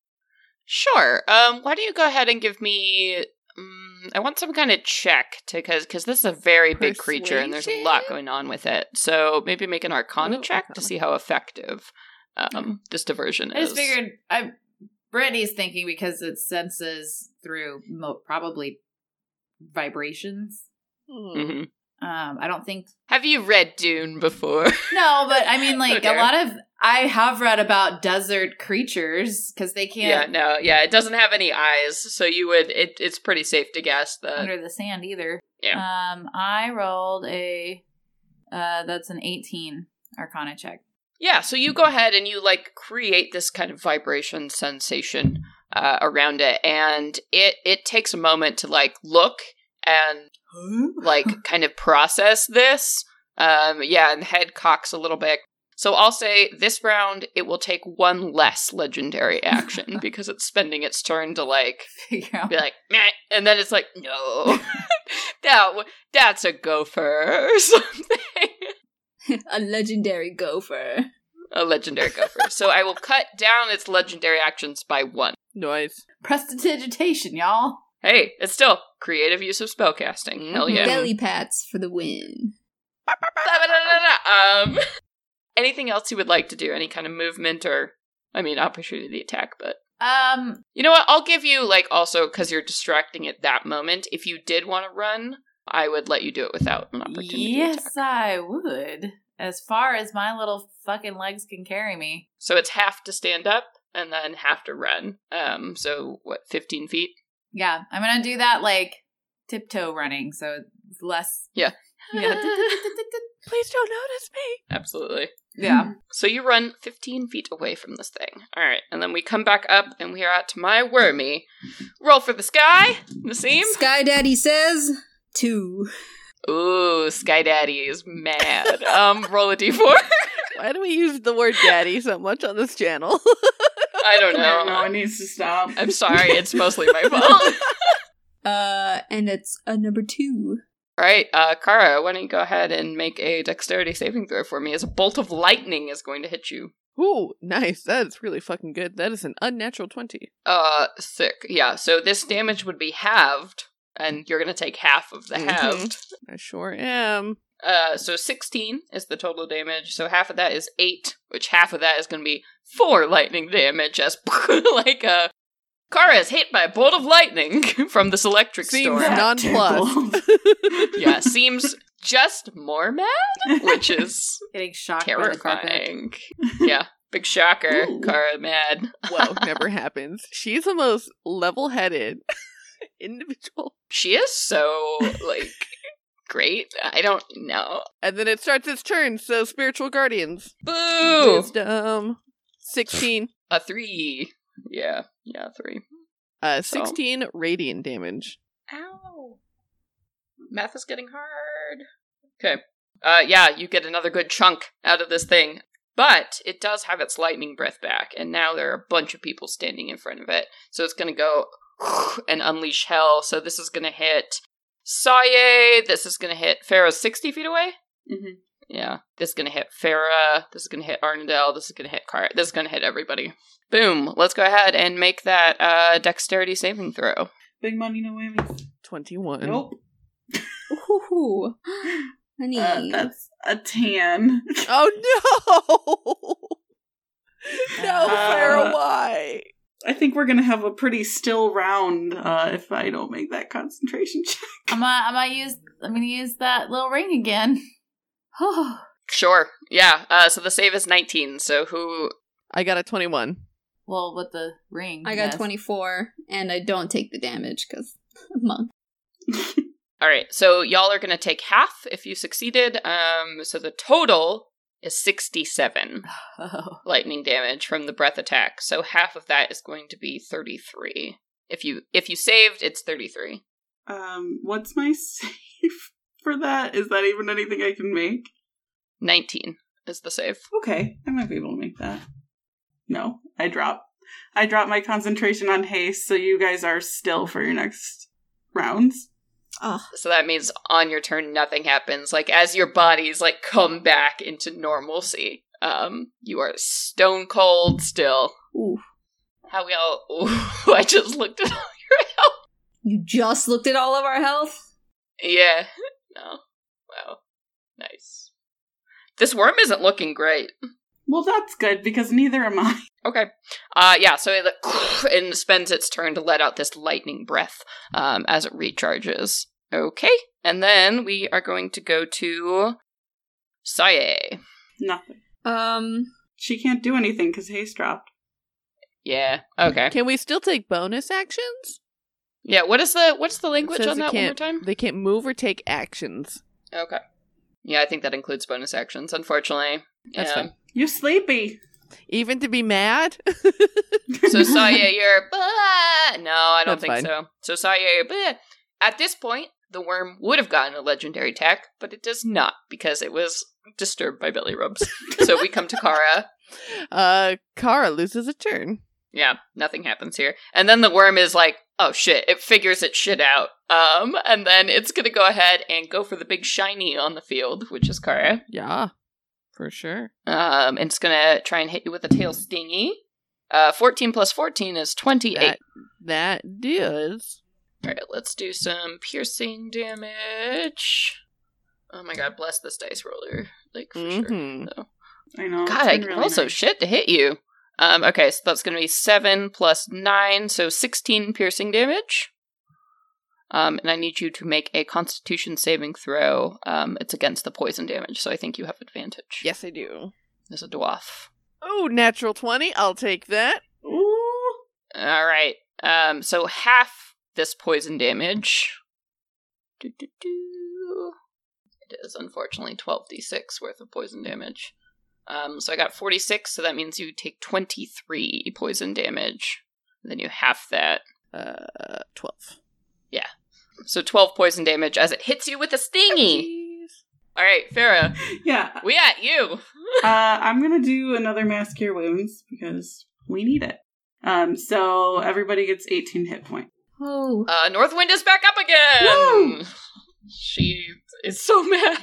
Sure. Um, why don't you go ahead and give me? Um, I want some kind of check to because because this is a very big creature and there's a lot Persuasion? going on with it. So maybe make an Arcana Oh, check to Arcana. see how effective um this diversion I is. just figured I Brittany's thinking because it senses through mo- probably vibrations. Hmm. Mhm. Um, I don't think Have you read Dune before? no, but I mean, like Okay. a lot of I have read about desert creatures because they Yeah, can't no, yeah, it doesn't have any eyes, so you would. It, it's pretty safe to guess that. under the sand either. Yeah. Um, I rolled a uh, that's an eighteen Arcana check. Yeah, so you go ahead and you, like, create this kind of vibration sensation uh, around it, and it, it takes a moment to, like, look and, like, kind of process this. Um, yeah, and the head cocks a little bit. So I'll say this round, it will take one less legendary action, because it's spending its turn to, like, Figure out. be like, meh, and then it's like, no, that, that's a gopher or something. A legendary gopher. A legendary gopher. So I will cut down its legendary actions by one. Nice. Prestidigitation, y'all. Hey, it's still creative use of spellcasting. Mhm. Hell yeah. Belly pats for the win. um, anything else you would like to do? Any kind of movement or, I mean, opportunity attack, but. Um, You know what? I'll give you, like, also, because you're distracting at that moment, if you did want to run, I would let you do it without an opportunity yes, attack. I would. As far as my little fucking legs can carry me. So it's half to stand up and then half to run. Um, so what, fifteen feet? Yeah, I'm gonna do that, like, tiptoe running, so it's less... Yeah. Yeah. Please don't notice me. Absolutely. Yeah. So you run fifteen feet away from this thing. All right, and then we come back up and we are at my wormy. Roll for the sky, Nassim. Sky Daddy says two. Ooh, Sky Daddy is mad. Um, roll a d four. Why do we use the word daddy so much on this channel? I don't No, know. no, it needs to stop. I'm sorry, it's mostly my fault. Uh, and it's a number two. All right, uh, Kara, why don't you go ahead and make a dexterity saving throw for me as a bolt of lightning is going to hit you. Ooh, nice. That is really fucking good. That is an unnatural twenty. Uh, sick. Yeah, so this damage would be halved, and you're going to take half of the Mhm. halved. I sure am. Uh, so sixteen is the total damage, so half of that is eight, which half of that is going to be four lightning damage as, like, uh, Kara is hit by a bolt of lightning from this electric Seems storm. nonplussed. Yeah, seems just more mad, which is Getting shocked by the carpet. terrifying. Yeah, big shocker. Ooh. Kara mad. Whoa, never happens. She's the most level-headed individual. She is so, like, great. I don't know. And then it starts its turn, so spiritual guardians. Boo! Wisdom. sixteen. A three. Yeah, yeah, three. Uh, So- sixteen radiant damage. Ow. Math is getting hard. Okay. Uh, yeah, you get another good chunk out of this thing. But it does have its lightning breath back, and now there are a bunch of people standing in front of it. So it's gonna go and unleash hell. So this is gonna hit Saye. This is gonna hit Pharaoh's sixty feet away. Mhm. Yeah. This is gonna hit Farah. This is gonna hit Arnadel. This is gonna hit Kara. This is gonna hit everybody. Boom. Let's go ahead and make that uh, dexterity saving throw. Big money, no whammies. twenty-one. Nope. Ooh. Honey. Uh, that's a tan. Oh no! No, Uh, Farrah, why? I think we're gonna have a pretty still round uh, if I don't make that concentration check. I'm gonna, I'm gonna use, I'm gonna use that little ring again. Oh, Sure. Yeah. Uh, so the save is nineteen. So who? I got a twenty-one. well, with the ring. I got yes. twenty-four, and I don't take the damage because I'm a monk. All right. So y'all are going to take half if you succeeded. Um. So the total is sixty-seven Oh. lightning damage from the breath attack. So half of that is going to be thirty-three. If you if you saved, it's thirty-three. Um, what's my save for that? Is that even anything I can make? nineteen is the save. Okay, I might be able to make that. No, I drop. I drop my concentration on haste, so you guys are still for your next rounds. Oh, So that means on your turn, nothing happens. Like, as your bodies, like, come back into normalcy, um, you are stone cold still. ooh. How we all... Ooh, I just looked at all your health. You just looked at all of our health? Yeah. No. Wow. Nice. This worm isn't looking great. Well, that's good, because neither am I. Okay. Uh, yeah, so it like, and spends its turn to let out this lightning breath um, as it recharges. Okay. And then we are going to go to Saye. Nothing. Um, She can't do anything, because haste dropped. Yeah. Okay. Can we still take bonus actions? Yeah, what is the what's the It language says on they that one more can't- time? They can't move or take actions. Okay. Yeah, I think that includes bonus actions, unfortunately. That's Yeah. fine. You sleepy. Even to be mad? So Saya, you're bah! No, I don't That's think fine. so. So Saya, you're bah! At this point, the worm would have gotten a legendary attack, but it does not because it was disturbed by belly rubs. So we come to Kara. Uh, Kara loses a turn. Yeah, nothing happens here. And then the worm is like, oh shit, it figures its shit out. Um, and then it's gonna go ahead and go for the big shiny on the field, which is Kara. Yeah, for sure. Um, and it's gonna try and hit you with a tail stingy. Uh, fourteen plus fourteen is twenty-eight. That, that does. Alright, let's do some piercing damage. Oh my god, bless this dice roller. Like, for Mhm. sure. So. I know. it's God, I been can really also nice. shit to hit you. Um, okay, so that's gonna be seven plus nine, so sixteen piercing damage. Um, and I need you to make a constitution saving throw. Um, it's against the poison damage, so I think you have advantage. Yes, I do. As a dwarf. Oh, natural twenty. I'll take that. Ooh. Alright, um, so half this poison damage. Do, do, do. It is unfortunately twelve d six worth of poison damage. Um, so I got forty-six, so that means you take twenty-three poison damage. And then you half that. Uh, twelve. So twelve poison damage as it hits you with a stingy. Jeez. Alright, Farah, Yeah. we at you. Uh, I'm gonna do another mass cure wounds because we need it. Um, so everybody gets eighteen hit points. Oh. Uh, Northwind is back up again! Woo! She is so mad.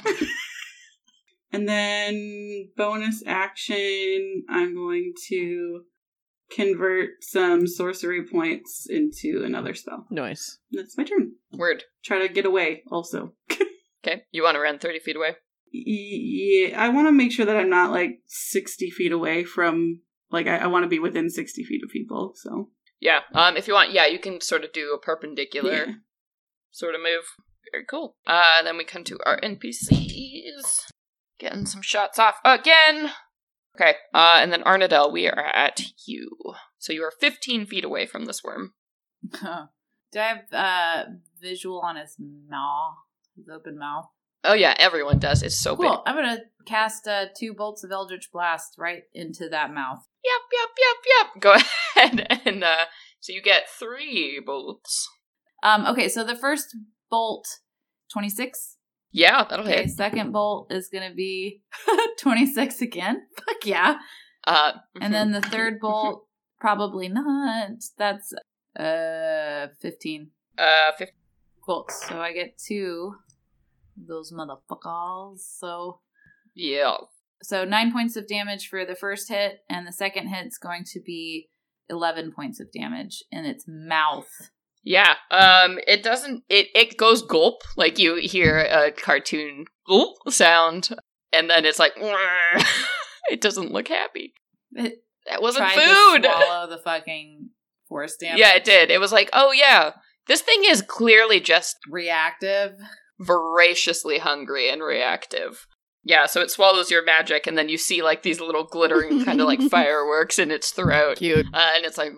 And then bonus action, I'm going to convert some sorcery points into another spell. Nice. That's my turn. Word. Try to get away also. Okay, you want to run thirty feet away? Yeah, I want to make sure that I'm not like sixty feet away from, like, I, I want to be within sixty feet of people, so. Yeah, um, if you want, yeah, you can sort of do a perpendicular Yeah. sort of move. Very cool. Uh, then we come to our N P Cs. Getting some shots off again. Okay, uh, and then Arnadel, we are at you. So you are fifteen feet away from this worm. Do I have uh, visual on his maw? His open mouth? Oh yeah, everyone does. It's so Cool. I'm going to cast uh, two bolts of Eldritch Blast right into that mouth. big. Yep, yep, yep, yep. Go ahead. And uh, so you get three bolts. Um, okay, so the first bolt, twenty-six. Yeah, that'll Okay, hit. second bolt is going to be twenty-six again. Fuck yeah. Uh, And then the third bolt, probably not. That's uh fifteen. uh, fifteen. Cool. So I get two of those motherfuckers. So Yeah. so nine points of damage for the first hit, and the second hit's going to be eleven points of damage in its mouth. Yeah, um, it doesn't, it, it goes gulp, like you hear a cartoon gulp sound, and then it's like, it doesn't look happy. It That wasn't tried food! to swallow the fucking force damage. Yeah, it did. It was like, oh yeah, this thing is clearly just Reactive. voraciously hungry and reactive. Yeah, so it swallows your magic, and then you see like these little glittering kind of like fireworks in its throat. Cute. Uh, and it's like,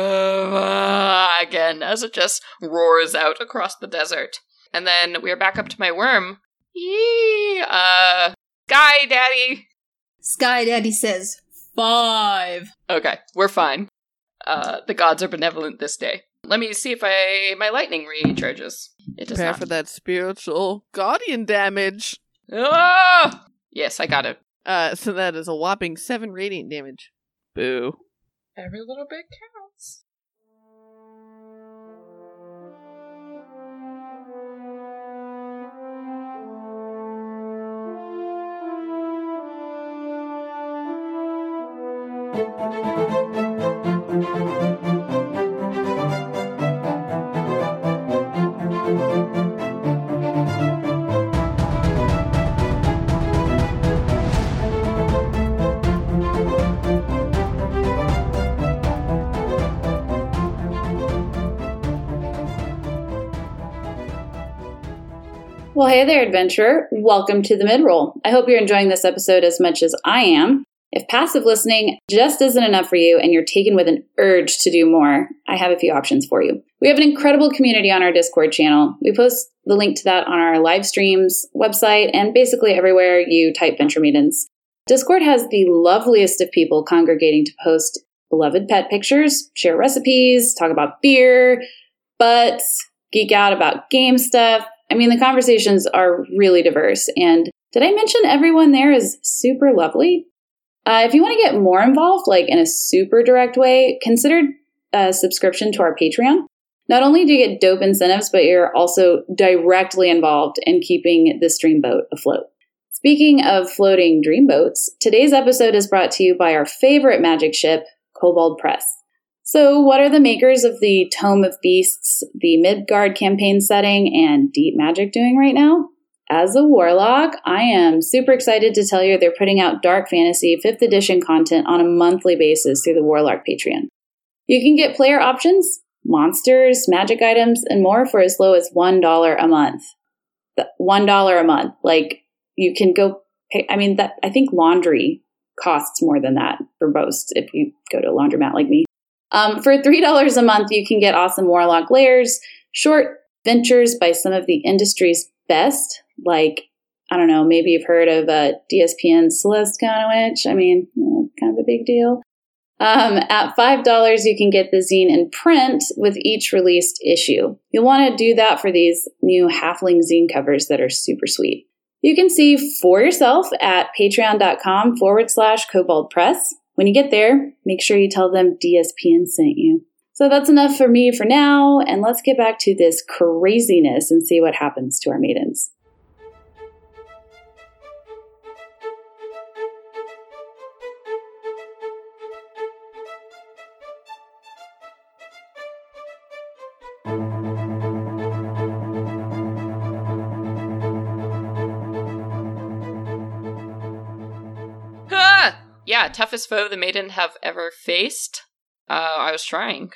again, as it just roars out across the desert. And then we're back up to my worm. Yee! Uh, Sky Daddy! Sky Daddy says five. Okay, we're fine. Uh, the gods are benevolent this day. Let me see if I my lightning recharges. It does Prepare not. for that spiritual guardian damage. Ah! Yes, I got it. Uh, so that is a whopping seven radiant damage. Boo. Every little bit counts. Well, hey there, adventurer. Welcome to the midroll. I hope you're enjoying this episode as much as I am. If passive listening just isn't enough for you and you're taken with an urge to do more, I have a few options for you. We have an incredible community on our Discord channel. We post the link to that on our live streams, website, and basically everywhere you type Venture Maidens. Discord has the loveliest of people congregating to post beloved pet pictures, share recipes, talk about beer, butts, geek out about game stuff. I mean, the conversations are really diverse. And did I mention everyone there is super lovely? Uh, if you want to get more involved, like in a super direct way, consider a subscription to our Patreon. Not only do you get dope incentives, but you're also directly involved in keeping this dreamboat afloat. Speaking of floating dreamboats, today's episode is brought to you by our favorite magic ship, Kobold Press. So what are the makers of the Tome of Beasts, the Midgard campaign setting, and Deep Magic doing right now? As a warlock, I am super excited to tell you they're putting out dark fantasy fifth edition content on a monthly basis through the Warlock Patreon. You can get player options, monsters, magic items, and more for as low as one dollar a month. one dollar a month. Like, you can go pay, I mean, that I think laundry costs more than that for most if you go to a laundromat like me. Um, for three dollars a month, you can get awesome Warlock layers, short ventures by some of the industry's best, like, I don't know, maybe you've heard of uh, D S P N's Celeste Conowitch. I mean, you know, kind of a big deal. Um, at five dollars, you can get the zine in print with each released issue. You'll want to do that for these new halfling zine covers that are super sweet. You can see for yourself at patreon.com forward slash Kobold Press. When you get there, make sure you tell them D S P N sent you. So that's enough for me for now, and let's get back to this craziness and see what happens to our maidens. Yeah, toughest foe the maiden have ever faced. Uh, I was trying.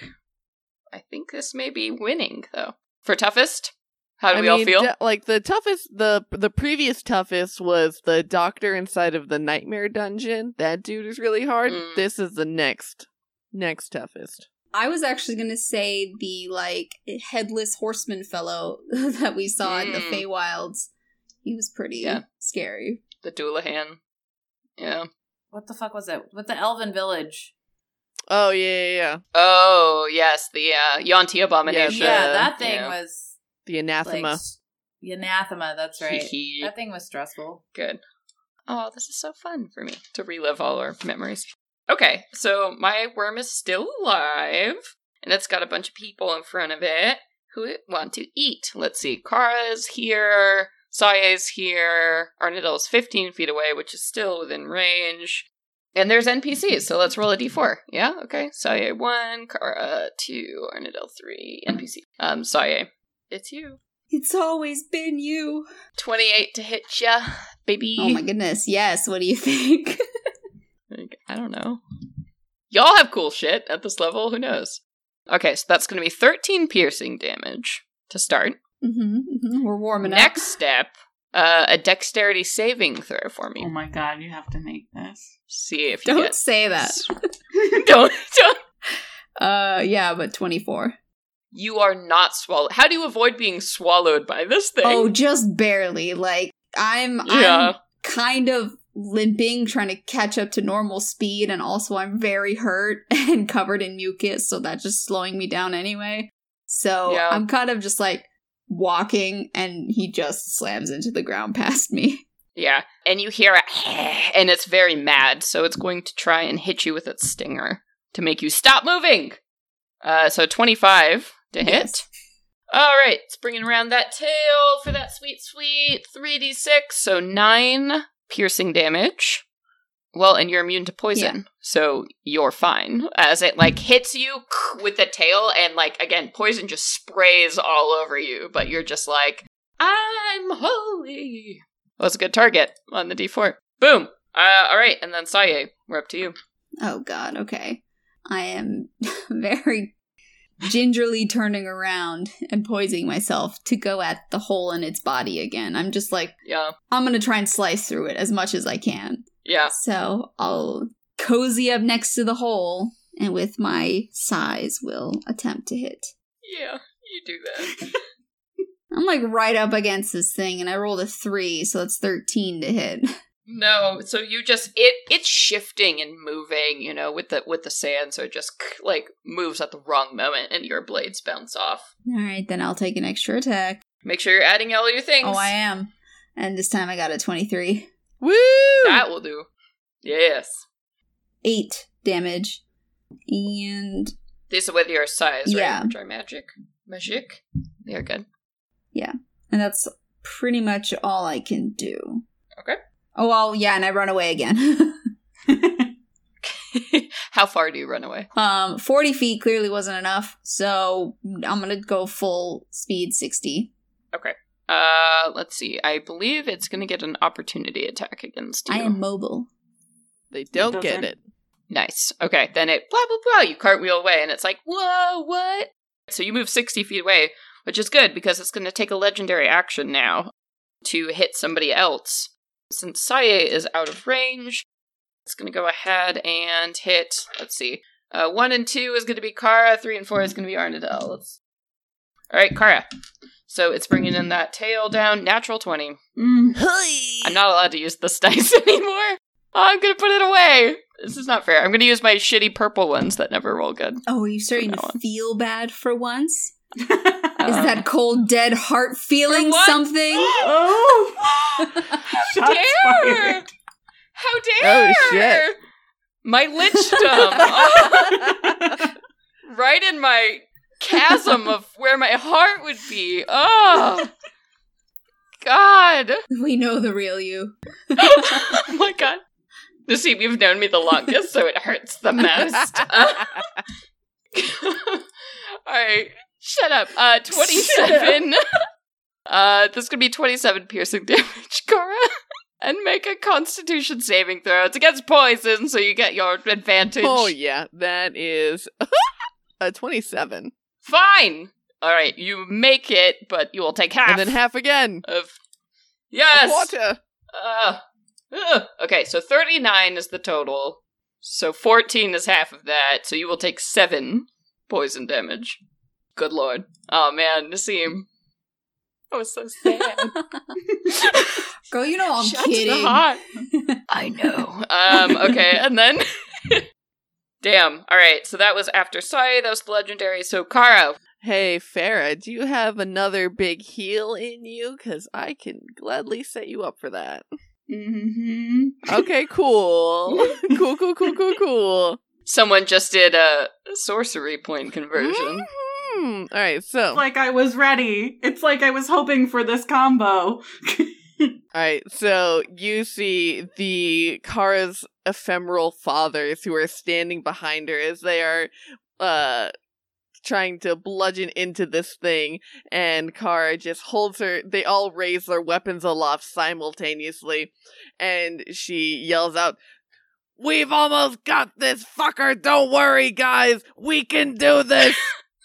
I think this may be winning, though. For toughest, how do I we mean, all feel? d- like the toughest, the the previous toughest was the doctor inside of the nightmare dungeon. That dude is really hard. Mm. This is the next, next toughest. I was actually going to say the, like, headless horseman fellow that we saw in the Mm. Feywilds. He was pretty Yeah. scary. The Doulahan. Yeah. What the fuck was it? With the Elven Village. Oh yeah, yeah, yeah. Oh, yes, the uh, Yonti Abomination. Yeah, the- that thing yeah. was The anathema. like the anathema. That's right. Hee hee. That thing was stressful. Good. Oh, this is so fun for me to relive all our memories. Okay, so my worm is still alive, and it's got a bunch of people in front of it who want to eat. Let's see, Kara's here, Saye's here, Arnidal's fifteen feet away, which is still within range. And there's N P Cs, so let's roll a d four. Yeah, okay. Saye one, Kara two, Arnidal three, N P C. Um, Saye, it's you. It's always been you. twenty-eight to hit ya, baby. Oh my goodness, yes, what do you think? Like, I don't know. Y'all have cool shit at this level, who knows? Okay, so that's going to be thirteen piercing damage to start. mm-hmm, mm-hmm. We're warming up. Next step, uh, a dexterity saving throw for me. Oh my god, you have to make this. See if you Don't get... say that. don't, don't. Uh, yeah, but twenty-four. You are not swallowed. How do you avoid being swallowed by this thing? Oh, just barely. Like, I'm, Yeah. I'm kind of limping, trying to catch up to normal speed, and also I'm very hurt and covered in mucus, so that's just slowing me down anyway. So Yeah. I'm kind of just like walking, and he just slams into the ground past me. Yeah, and you hear it, and it's very mad, so it's going to try and hit you with its stinger to make you stop moving. Uh, so twenty-five to hit. Yes. All right, it's bringing around that tail for that sweet, sweet three d six, so nine piercing damage. Well, and you're immune to poison, Yeah. so you're fine. As it, like, hits you with the tail, and, like, again, poison just sprays all over you, but you're just like, I'm holy. Well, that's a good target on the d four. Boom! Uh, all right, and then Saye, we're up to you. Oh god, okay. I am very gingerly turning around and poising myself to go at the hole in its body again. I'm just like, Yeah, I'm gonna try and slice through it as much as I can. yeah. So I'll cozy up next to the hole, and with my size will attempt to hit. Yeah, you do that. I'm like right up against this thing, and I rolled a three, so that's thirteen to hit. No, so you just it it's shifting and moving, you know, with the with the sand, so it just like moves at the wrong moment and your blades bounce off. Alright, then I'll take an extra attack. Make sure you're adding all your things. Oh, I am. And this time I got a twenty-three. Woo! That will do. Yes. Eight damage. And These are with your size, right? Yeah. Dry magic. Magic. They're good. yeah. And that's pretty much all I can do. Okay. Oh, well, yeah, and I run away again. How far do you run away? um, forty feet clearly wasn't enough, so I'm gonna go full speed sixty. Okay. Uh, let's see. I believe it's going to get an opportunity attack against you. I am mobile. They don't get doesn't. it. Nice. Okay, then it blah blah blah. You cartwheel away, and it's like, whoa, what? So you move sixty feet away, which is good because it's going to take a legendary action now to hit somebody else. Since Saye is out of range, it's going to go ahead and hit. Let's see. Uh, one and two is going to be Kara. Three and four is going to be Arnadel. Let's. All right, Kara. So it's bringing in that tail down. Natural twenty. Mm. I'm not allowed to use this dice anymore. I'm going to put it away. This is not fair. I'm going to use my shitty purple ones that never roll good. Oh, are you starting From now to on. feel bad for once? Is Um, that cold, dead heart feeling what? something? Oh! Shots dare! fired. How dare! Oh, shit. My lichdom. Oh. Right in my chasm of where my heart would be. Oh. God. We know the real you. Oh my god. You see, you've known me the longest, so it hurts the most. Alright. Shut up. Uh, twenty-seven. uh, this is gonna be twenty-seven piercing damage, Kara. And make a constitution saving throw. It's against poison, so you get your advantage. Oh, yeah. That is a twenty-seven. Fine! Alright, you make it, but you will take half. And then half again. Of. Yes! Water. Uh, ugh. Okay, so thirty-nine is the total. So fourteen is half of that, so you will take seven poison damage. Good lord. Oh man, Nassim. I was so sad. Girl, you know I'm Shots in the kidding. heart. I know. Um, okay, and then... Damn. Alright, so that was after Sai, that was the legendary. So Kara. Hey, Farah, do you have another big heal in you? Because I can gladly set you up for that. Mm-hmm. Okay, cool. cool, cool, cool, cool, cool. Someone just did a sorcery point conversion. Mm-hmm. All right, so. It's like I was ready. It's like I was hoping for this combo. All right, so you see the Kara's ephemeral fathers who are standing behind her as they are uh trying to bludgeon into this thing, and Kara just holds her. They all raise their weapons aloft simultaneously, and she yells out, "We've almost got this, fucker! Don't worry, guys! We can do this!"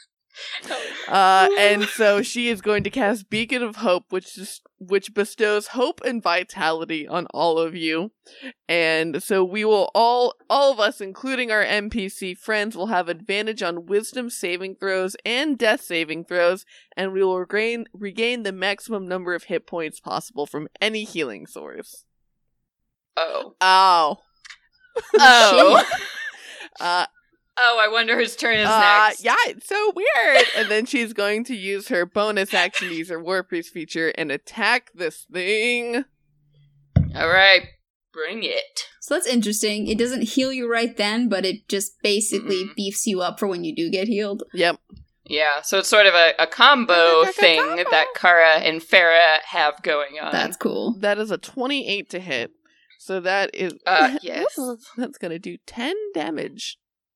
Uh, and so she is going to cast Beacon of Hope, which is, which bestows hope and vitality on all of you. And so we will all, all of us, including our N P C friends, will have advantage on Wisdom saving throws and Death saving throws, and we will regain regain the maximum number of hit points possible from any healing source. Oh. Ow. Oh. uh, Oh, I wonder whose turn is Uh, next. yeah, it's so weird. And then she's going to use her bonus action to use her War Priest feature and attack this thing. Alright, bring it. So that's interesting. It doesn't heal you right then, but it just basically Mhm. beefs you up for when you do get healed. Yep. Yeah, so it's sort of a, a combo thing Combo. that Kara and Farah have going on. That's cool. That is a twenty-eight to hit. So that is... Uh, yes. That's going to do ten damage.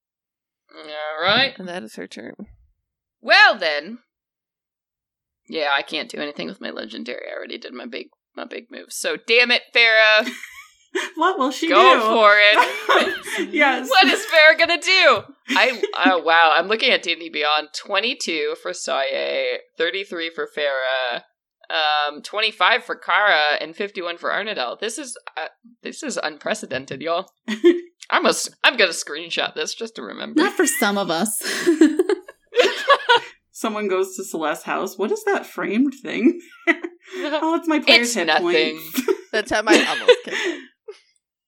Alright. And that is her turn. Well then. Yeah, I can't do anything with my legendary. I already did my big my big moves. So damn it, Farah. What will she Go do? for it. Yes. What is Farah gonna do? I oh wow, I'm looking at D and D Beyond. twenty-two for Saye, thirty-three for Farah, um, twenty-five for Kara, and fifty-one for Arnadel. This is uh, this is unprecedented, y'all. I'm a, I'm gonna screenshot this just to remember. Not for some of us. Someone goes to Celeste's house. What is that framed thing? Oh, it's my player's It's hit nothing. points. That's how my almost killed it.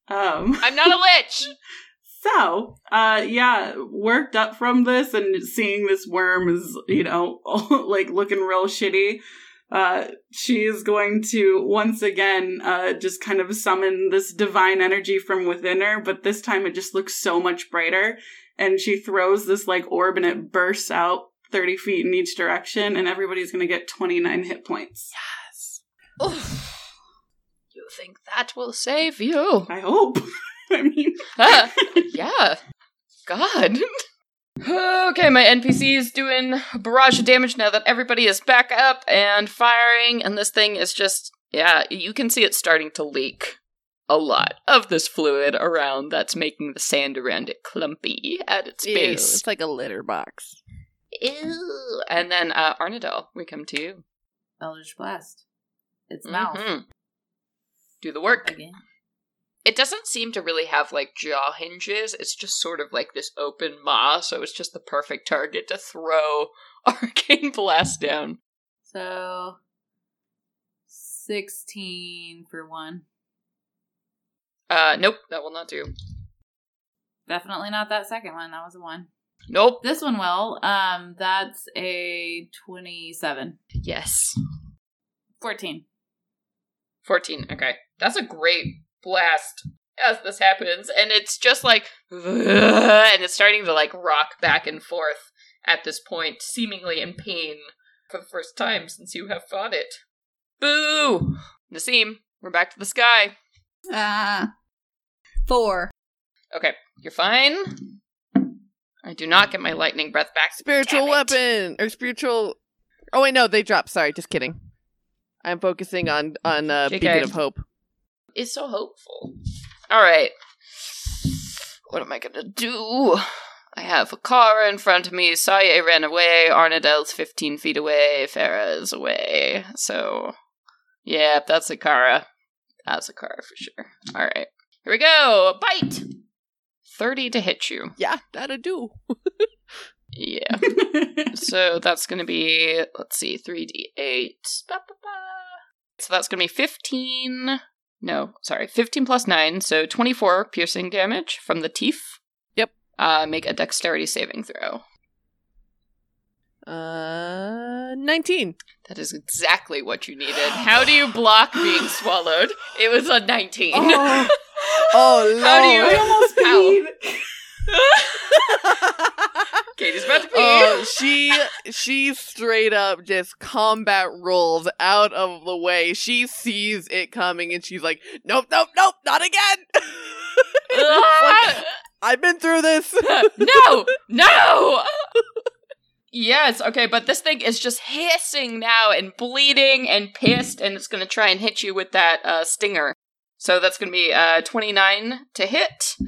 Um, I'm not a lich! So, uh, yeah, worked up from this and seeing this worm is, you know, like looking real shitty. Uh, she is going to once again, uh, just kind of summon this divine energy from within her, but this time it just looks so much brighter. And she throws this like orb and it bursts out thirty feet in each direction, and everybody's gonna get twenty-nine hit points. Yes. Oof. You think that will save you? I hope. I mean, uh, yeah. God. Okay, my N P C is doing a barrage of damage now that everybody is back up and firing, and this thing is just, yeah, you can see it starting to leak a lot of this fluid around that's making the sand around it clumpy at its Ew, base. it's like a litter box. Ew. And then, uh, Arnadel, we come to you. Eldritch Blast. Its mouth. Mhm. Do the work. Again. It doesn't seem to really have, like, jaw hinges. It's just sort of like this open maw, so it's just the perfect target to throw Arcane Blast down. So, sixteen for one. Uh, nope, that will not do. Definitely not that second one. That was a one. Nope. This one will. Um, that's a twenty-seven. Yes. fourteen. fourteen, okay. That's a great blast as this happens, and it's just like, and it's starting to, like, rock back and forth at this point, seemingly in pain for the first time since you have fought it. Boo! Nassim, we're back to the sky. Ah. Four. Okay, you're fine. I do not get my lightning breath back. Spiritual Damn it. weapon! Or spiritual... Oh wait, no, they dropped. Sorry, just kidding. I'm focusing on, on uh, J K. Beacon of Hope. It's so hopeful. Alright. What am I gonna do? I have Akara in front of me, Saye ran away, Arnadel's fifteen feet away, Farah is away. So, yeah, that's Akara. That's Akara for sure. Alright. Here we go! Bite! thirty to hit you. Yeah, that'll do. Yeah. So that's gonna be, let's see, three d eight. Ba-ba-ba. So that's gonna be fifteen... No, sorry, fifteen plus nine, so twenty-four piercing damage from the teeth. Yep. Uh, make a dexterity saving throw. Uh, nineteen. That is exactly what you needed. How do you block being swallowed? It was a nineteen. Oh, oh Lord. How do you... I almost peed. Katie's about to pee. Oh, she she straight up just combat rolls out of the way. She sees it coming and she's like, nope, nope, nope, not again. Like, I've been through this. No, no. Yes, okay, but this thing is just hissing now and bleeding and pissed, and it's going to try and hit you with that uh, stinger. So that's going to be uh, twenty-nine to hit.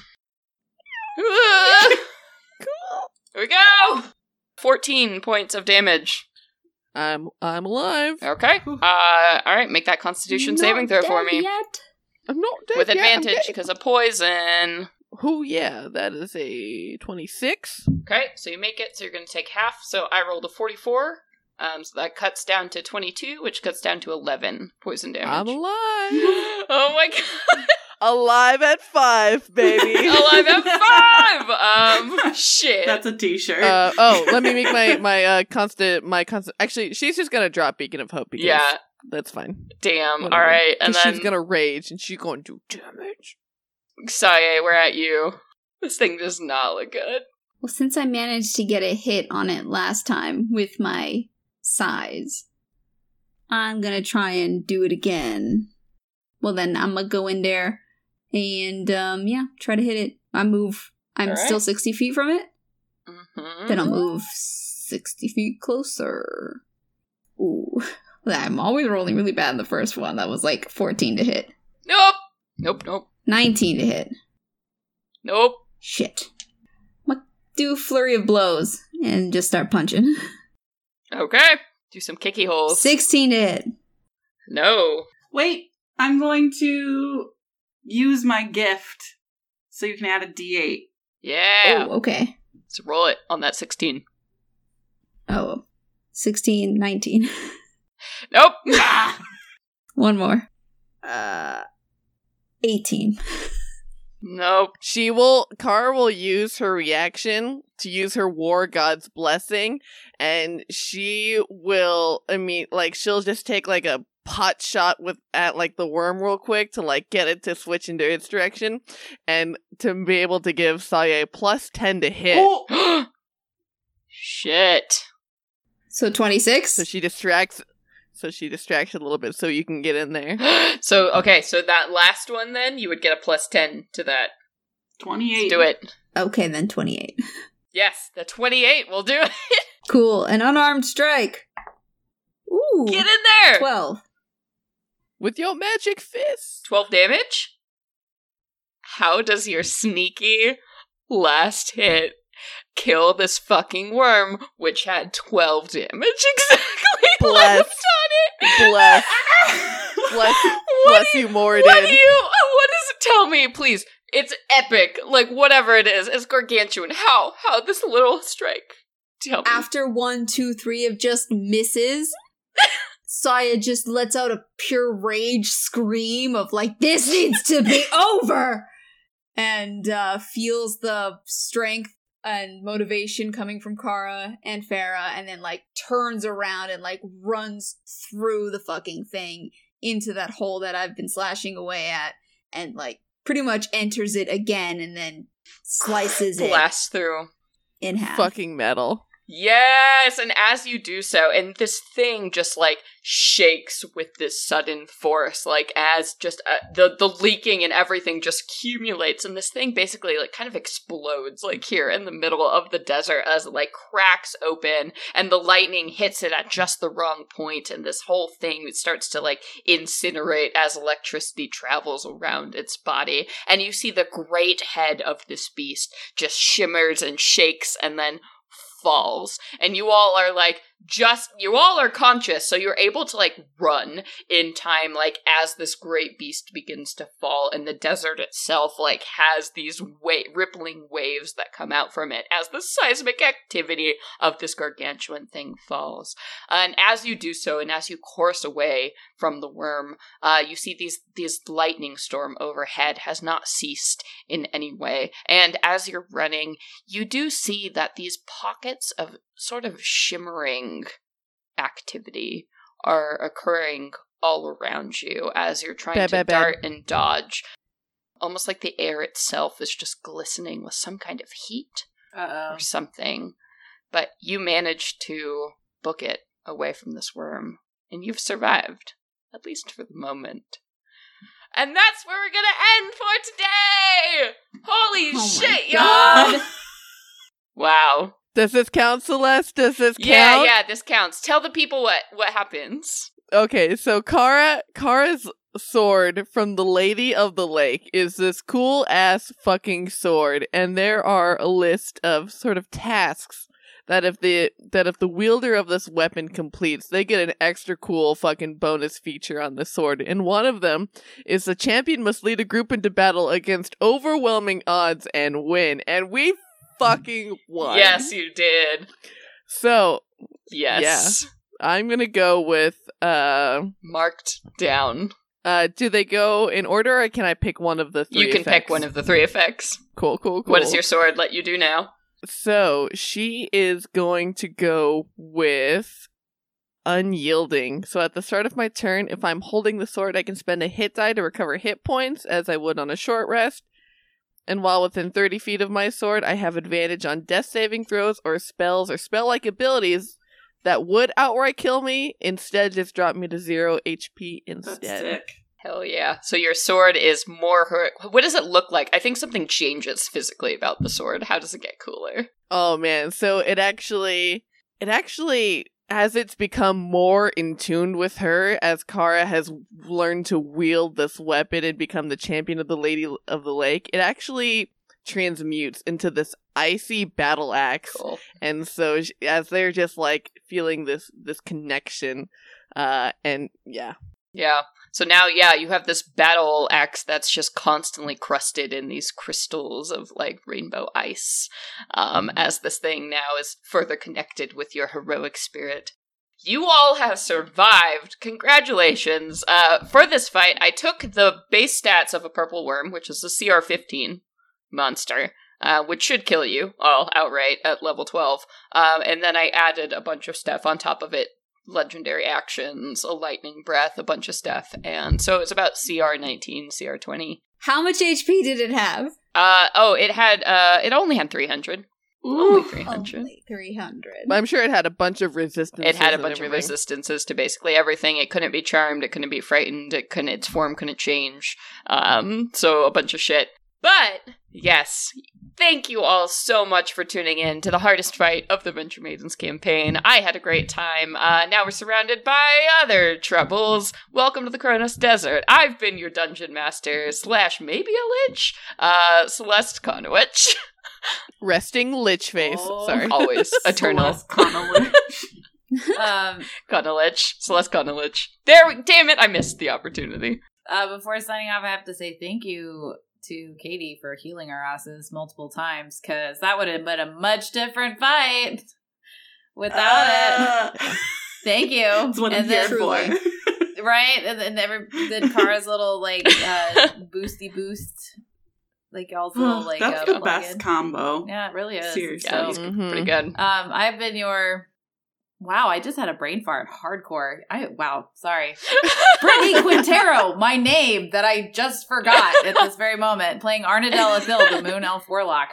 Cool. Here we go! fourteen points of damage. I'm I'm alive. Okay. Uh, alright, make that constitution Not saving throw for dead me. Yet. I'm not dead With yet, I'm advantage, getting- because of poison. Oh yeah, that is a twenty-six. Okay, so you make it, so you're going to take half. So I rolled a forty-four. Um, so that cuts down to twenty-two, which cuts down to eleven poison damage. I'm alive. Oh my god. Alive at five, baby. Alive at five! Um, shit. That's a t-shirt. Uh, oh, let me make my my uh constant my constant. Actually, she's just gonna drop Beacon of Hope because Yeah. that's fine. Damn. Whatever. Alright, and 'Cause then she's gonna rage and she's gonna do damage. Saye, we're at you. This thing does not look good. Well, since I managed to get a hit on it last time with my size, I'm gonna try and do it again. Well, then I'm gonna go in there and, um, yeah, try to hit it. I move. I'm All right. still sixty feet from it. Mm-hmm. Then I'll move sixty feet closer. Ooh. I'm always rolling really bad in the first one. That was like fourteen to hit. Nope. Nope, nope. nineteen to hit. Nope. Shit. I'm gonna do a flurry of blows and just start punching. Okay. Do some kicky holes. sixteen to hit. No. Wait, I'm going to use my gift so you can add a d eight. Yeah. Oh, okay. Let's roll it on that sixteen. Oh, sixteen, nineteen. Nope. Ah. One more. Uh, eighteen. Nope. She will, Kara will use her reaction to use her War God's Blessing, and she will, I mean, like, she'll just take, like, a pot shot with, at, like, the worm real quick to, like, get it to switch into its direction, and to be able to give Saye plus ten to hit. Oh. Shit. So twenty-six? So she distracts, so she distracts a little bit so you can get in there. So, okay, so that last one then, you would get a plus ten to that. twenty-eight. Let's do it. Okay, then twenty-eight. Yes, the twenty-eight will do it. Cool. An unarmed strike. Ooh. Get in there! twelve. With your magic fist. twelve damage? How does your sneaky last hit kill this fucking worm, which had twelve damage exactly Bless. left on it? Bless. Bless, bless do you, Morden. What do you, what does it tell me, please? It's epic, like whatever it is, it's gargantuan. How? How this little strike? Tell me. After one, two, three of just misses, Saya just lets out a pure rage scream of like, this needs to be over! And uh, feels the strength and motivation coming from Kara and Farah, and then like turns around and like runs through the fucking thing into that hole that I've been slashing away at, and like pretty much enters it again and then slices it Blast through. in half. Fucking metal. Yes, and as you do so, and this thing just like shakes with this sudden force, like as just uh, the the leaking and everything just accumulates, and this thing basically like kind of explodes like here in the middle of the desert as it like cracks open, and the lightning hits it at just the wrong point, and this whole thing starts to like incinerate as electricity travels around its body, and you see the great head of this beast just shimmers and shakes, and then falls, and you all are like just you all are conscious, so you're able to like run in time like as this great beast begins to fall, and the desert itself like has these wa- rippling waves that come out from it as the seismic activity of this gargantuan thing falls. And as you do so, and as you course away from the worm, uh, you see these these lightning storm overhead has not ceased in any way, and as you're running, you do see that these pockets of sort of shimmering activity are occurring all around you as you're trying Bad, to bad, bad. dart and dodge. Almost like the air itself is just glistening with some kind of heat Uh-oh. or something. But you managed to book it away from this worm, and you've survived, at least for the moment. And that's where we're gonna end for today! Holy Oh my shit, God. y'all! Wow. Does this count, Celeste? Does this count? Yeah, yeah, this counts. Tell the people what, what happens. Okay, so Kara, Kara's sword from the Lady of the Lake is this cool ass fucking sword, and there are a list of sort of tasks that if the that if the wielder of this weapon completes, they get an extra cool fucking bonus feature on the sword. And one of them is the champion must lead a group into battle against overwhelming odds and win. And we fucking won. Yes, you did. So Yes. I'm gonna go with uh Marked down. uh do they go in order, or can I pick one of the three You can effects? pick one of the three effects. Cool, cool, cool. What does your sword let you do now? So she is going to go with unyielding. So at the start of my turn, if I'm holding the sword, I can spend a hit die to recover hit points, as I would on a short rest. And while within thirty feet of my sword, I have advantage on death saving throws or spells or spell-like abilities that would outright kill me, instead just drop me to zero H P instead. That's sick. Hell yeah. So your sword is more her- What does it look like? I think something changes physically about the sword. How does it get cooler? Oh man, so it actually, it actually, as it's become more in tune with her, as Kara has learned to wield this weapon and become the champion of the Lady of the Lake, it actually transmutes into this icy battle axe. Cool. And so sh- as they're just like feeling this, this connection, uh, and yeah. Yeah. So now, yeah, you have this battle axe that's just constantly crusted in these crystals of, like, rainbow ice, um, as this thing now is further connected with your heroic spirit. You all have survived. Congratulations. Uh, for this fight, I took the base stats of a purple worm, which is a C R fifteen monster, uh, which should kill you all outright at level twelve. Um, and then I added a bunch of stuff on top of it. Legendary actions, a lightning breath, a bunch of stuff. And so it's about C R nineteen, C R twenty. How much H P did it have? Uh, oh, it had, uh, it only had three hundred. Ooh. Only three hundred. Only three hundred. But I'm sure it had a bunch of resistances. It had a and bunch of everything. resistances to basically everything. It couldn't be charmed. It couldn't be frightened. It couldn't. Its form couldn't change. Um, so a bunch of shit. But yes, thank you all so much for tuning in to the hardest fight of the Venture Maidens campaign. I had a great time. Uh, now we're surrounded by other troubles. Welcome to the Kronos Desert. I've been your dungeon master slash maybe a lich, uh, Celeste Conowitch. Resting lich face. Oh. Sorry. Always eternal. Celeste Connolly. Um, Conolich. Celeste Conolich. There we, damn it, I missed the opportunity. uh, before signing off, I have to say thank you to Katie for healing our asses multiple times, because that would have been a much different fight without it. Uh, Thank you. That's what I'm And here then- for. Right? And then every then Kara's little like uh boosty boost. Like y'all's little like That's uh, the best plug-in. combo. Yeah, it really is. Seriously. Yeah, So, he's Mhm. pretty good. um, I've been your wow, I just had a brain fart. Hardcore. I wow, sorry. Brittany Quintero, my name that I just forgot at this very moment, playing Arnadella Phil, the Moon Elf Warlock.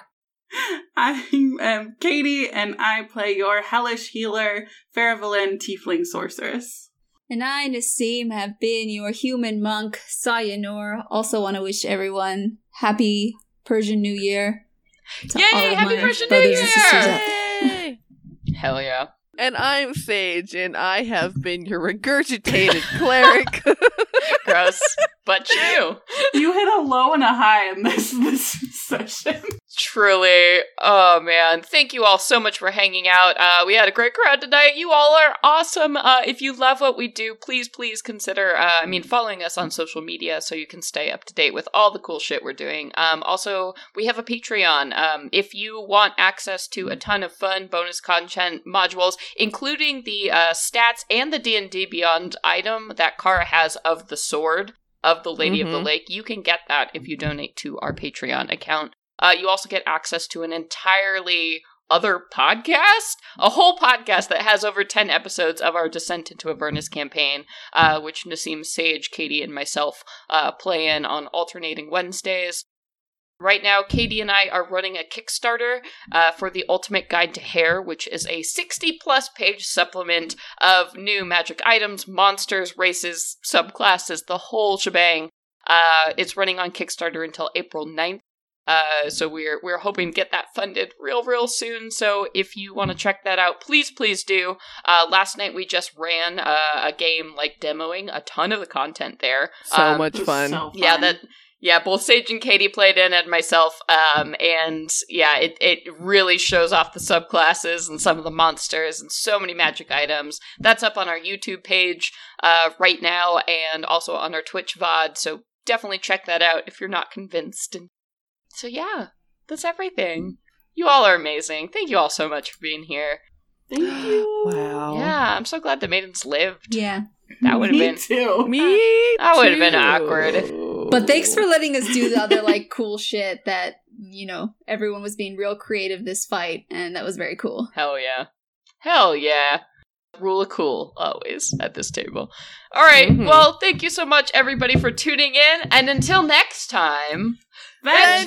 I am Katie, and I play your hellish healer, Faravalin Tiefling Sorceress. And I, Nassim, have been your human monk, Sayanor. Also want to wish everyone happy Persian New Year. To Yay, all of happy my Persian New brothers and sisters Year! out there. Yay! Hell yeah. And I'm Sage, and I have been your regurgitated cleric. Gross, but true. You hit a low and a high in this this session. Truly. Oh, man. Thank you all so much for hanging out. Uh, we had a great crowd tonight. You all are awesome. Uh, if you love what we do, please, please consider, uh, I mean, following us on social media so you can stay up to date with all the cool shit we're doing. Um, also, we have a Patreon. Um, if you want access to a ton of fun bonus content modules, including the uh, stats and the D and D Beyond item that Kara has of the sword of the Lady of the Mhm. Lake, you can get that if you donate to our Patreon account. Uh, you also get access to an entirely other podcast, a whole podcast that has over ten episodes of our Descent into Avernus campaign, uh, which Nassim, Sage, Katie, and myself uh, play in on alternating Wednesdays. Right now, Katie and I are running a Kickstarter uh, for the Ultimate Guide to Hair, which is a sixty-plus page supplement of new magic items, monsters, races, subclasses, the whole shebang. Uh, it's running on Kickstarter until April ninth. Uh, so we're we're hoping to get that funded real, real soon. So if you want to check that out, please, please do. Uh, last night we just ran uh, a game like demoing a ton of the content there. So Um, much It was fun. so fun. Yeah, that yeah, both Sage and Katie played in and myself. Um, and yeah, it it really shows off the subclasses and some of the monsters and so many magic items. That's up on our YouTube page uh right now and also on our Twitch V O D. So definitely check that out if you're not convinced. And so yeah, that's everything. You all are amazing. Thank you all so much for being here. Thank you. Wow. Yeah, I'm so glad the maidens lived. Yeah. That would have Me been too. Me That would've been too. awkward if- But thanks for letting us do the other, like, cool shit that, you know, everyone was being real creative this fight, and that was very cool. Hell yeah. Hell yeah. Rule of cool, always, at this table. Alright, Mhm. well, thank you so much, everybody, for tuning in, and until next time, Venture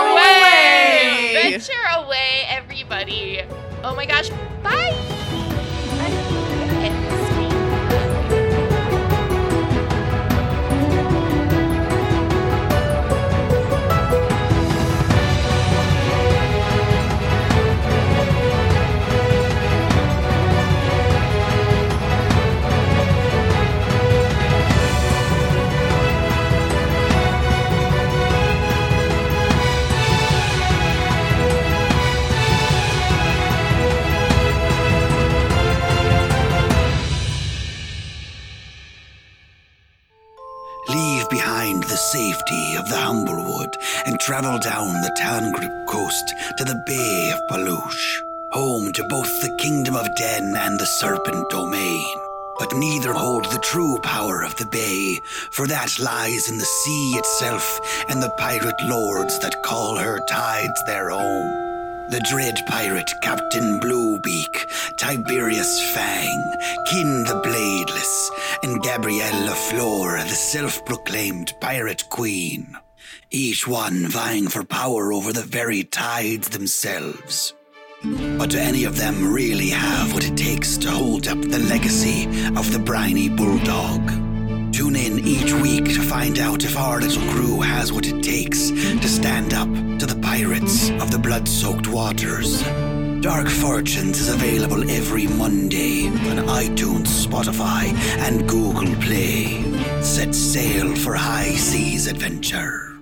away! away! Venture away, everybody! Oh my gosh, bye! Leave behind the safety of the Humblewood and travel down the Tangrip coast to the Bay of Palouche. home to both the Kingdom of Den and the Serpent Domain. But neither hold the true power of the bay, for that lies in the sea itself and the pirate lords that call her tides their own. The dread pirate Captain Bluebeak, Tiberius Fang, Kin the Bladeless, and Gabrielle LaFleur, the self-proclaimed pirate queen. Each one vying for power over the very tides themselves. But do any of them really have what it takes to hold up the legacy of the briny bulldog? Tune in each week to find out if our little crew has what it takes to stand up to the pirates of the blood-soaked waters. Dark Fortunes is available every Monday on iTunes, Spotify, and Google Play. Set sail for high seas adventure.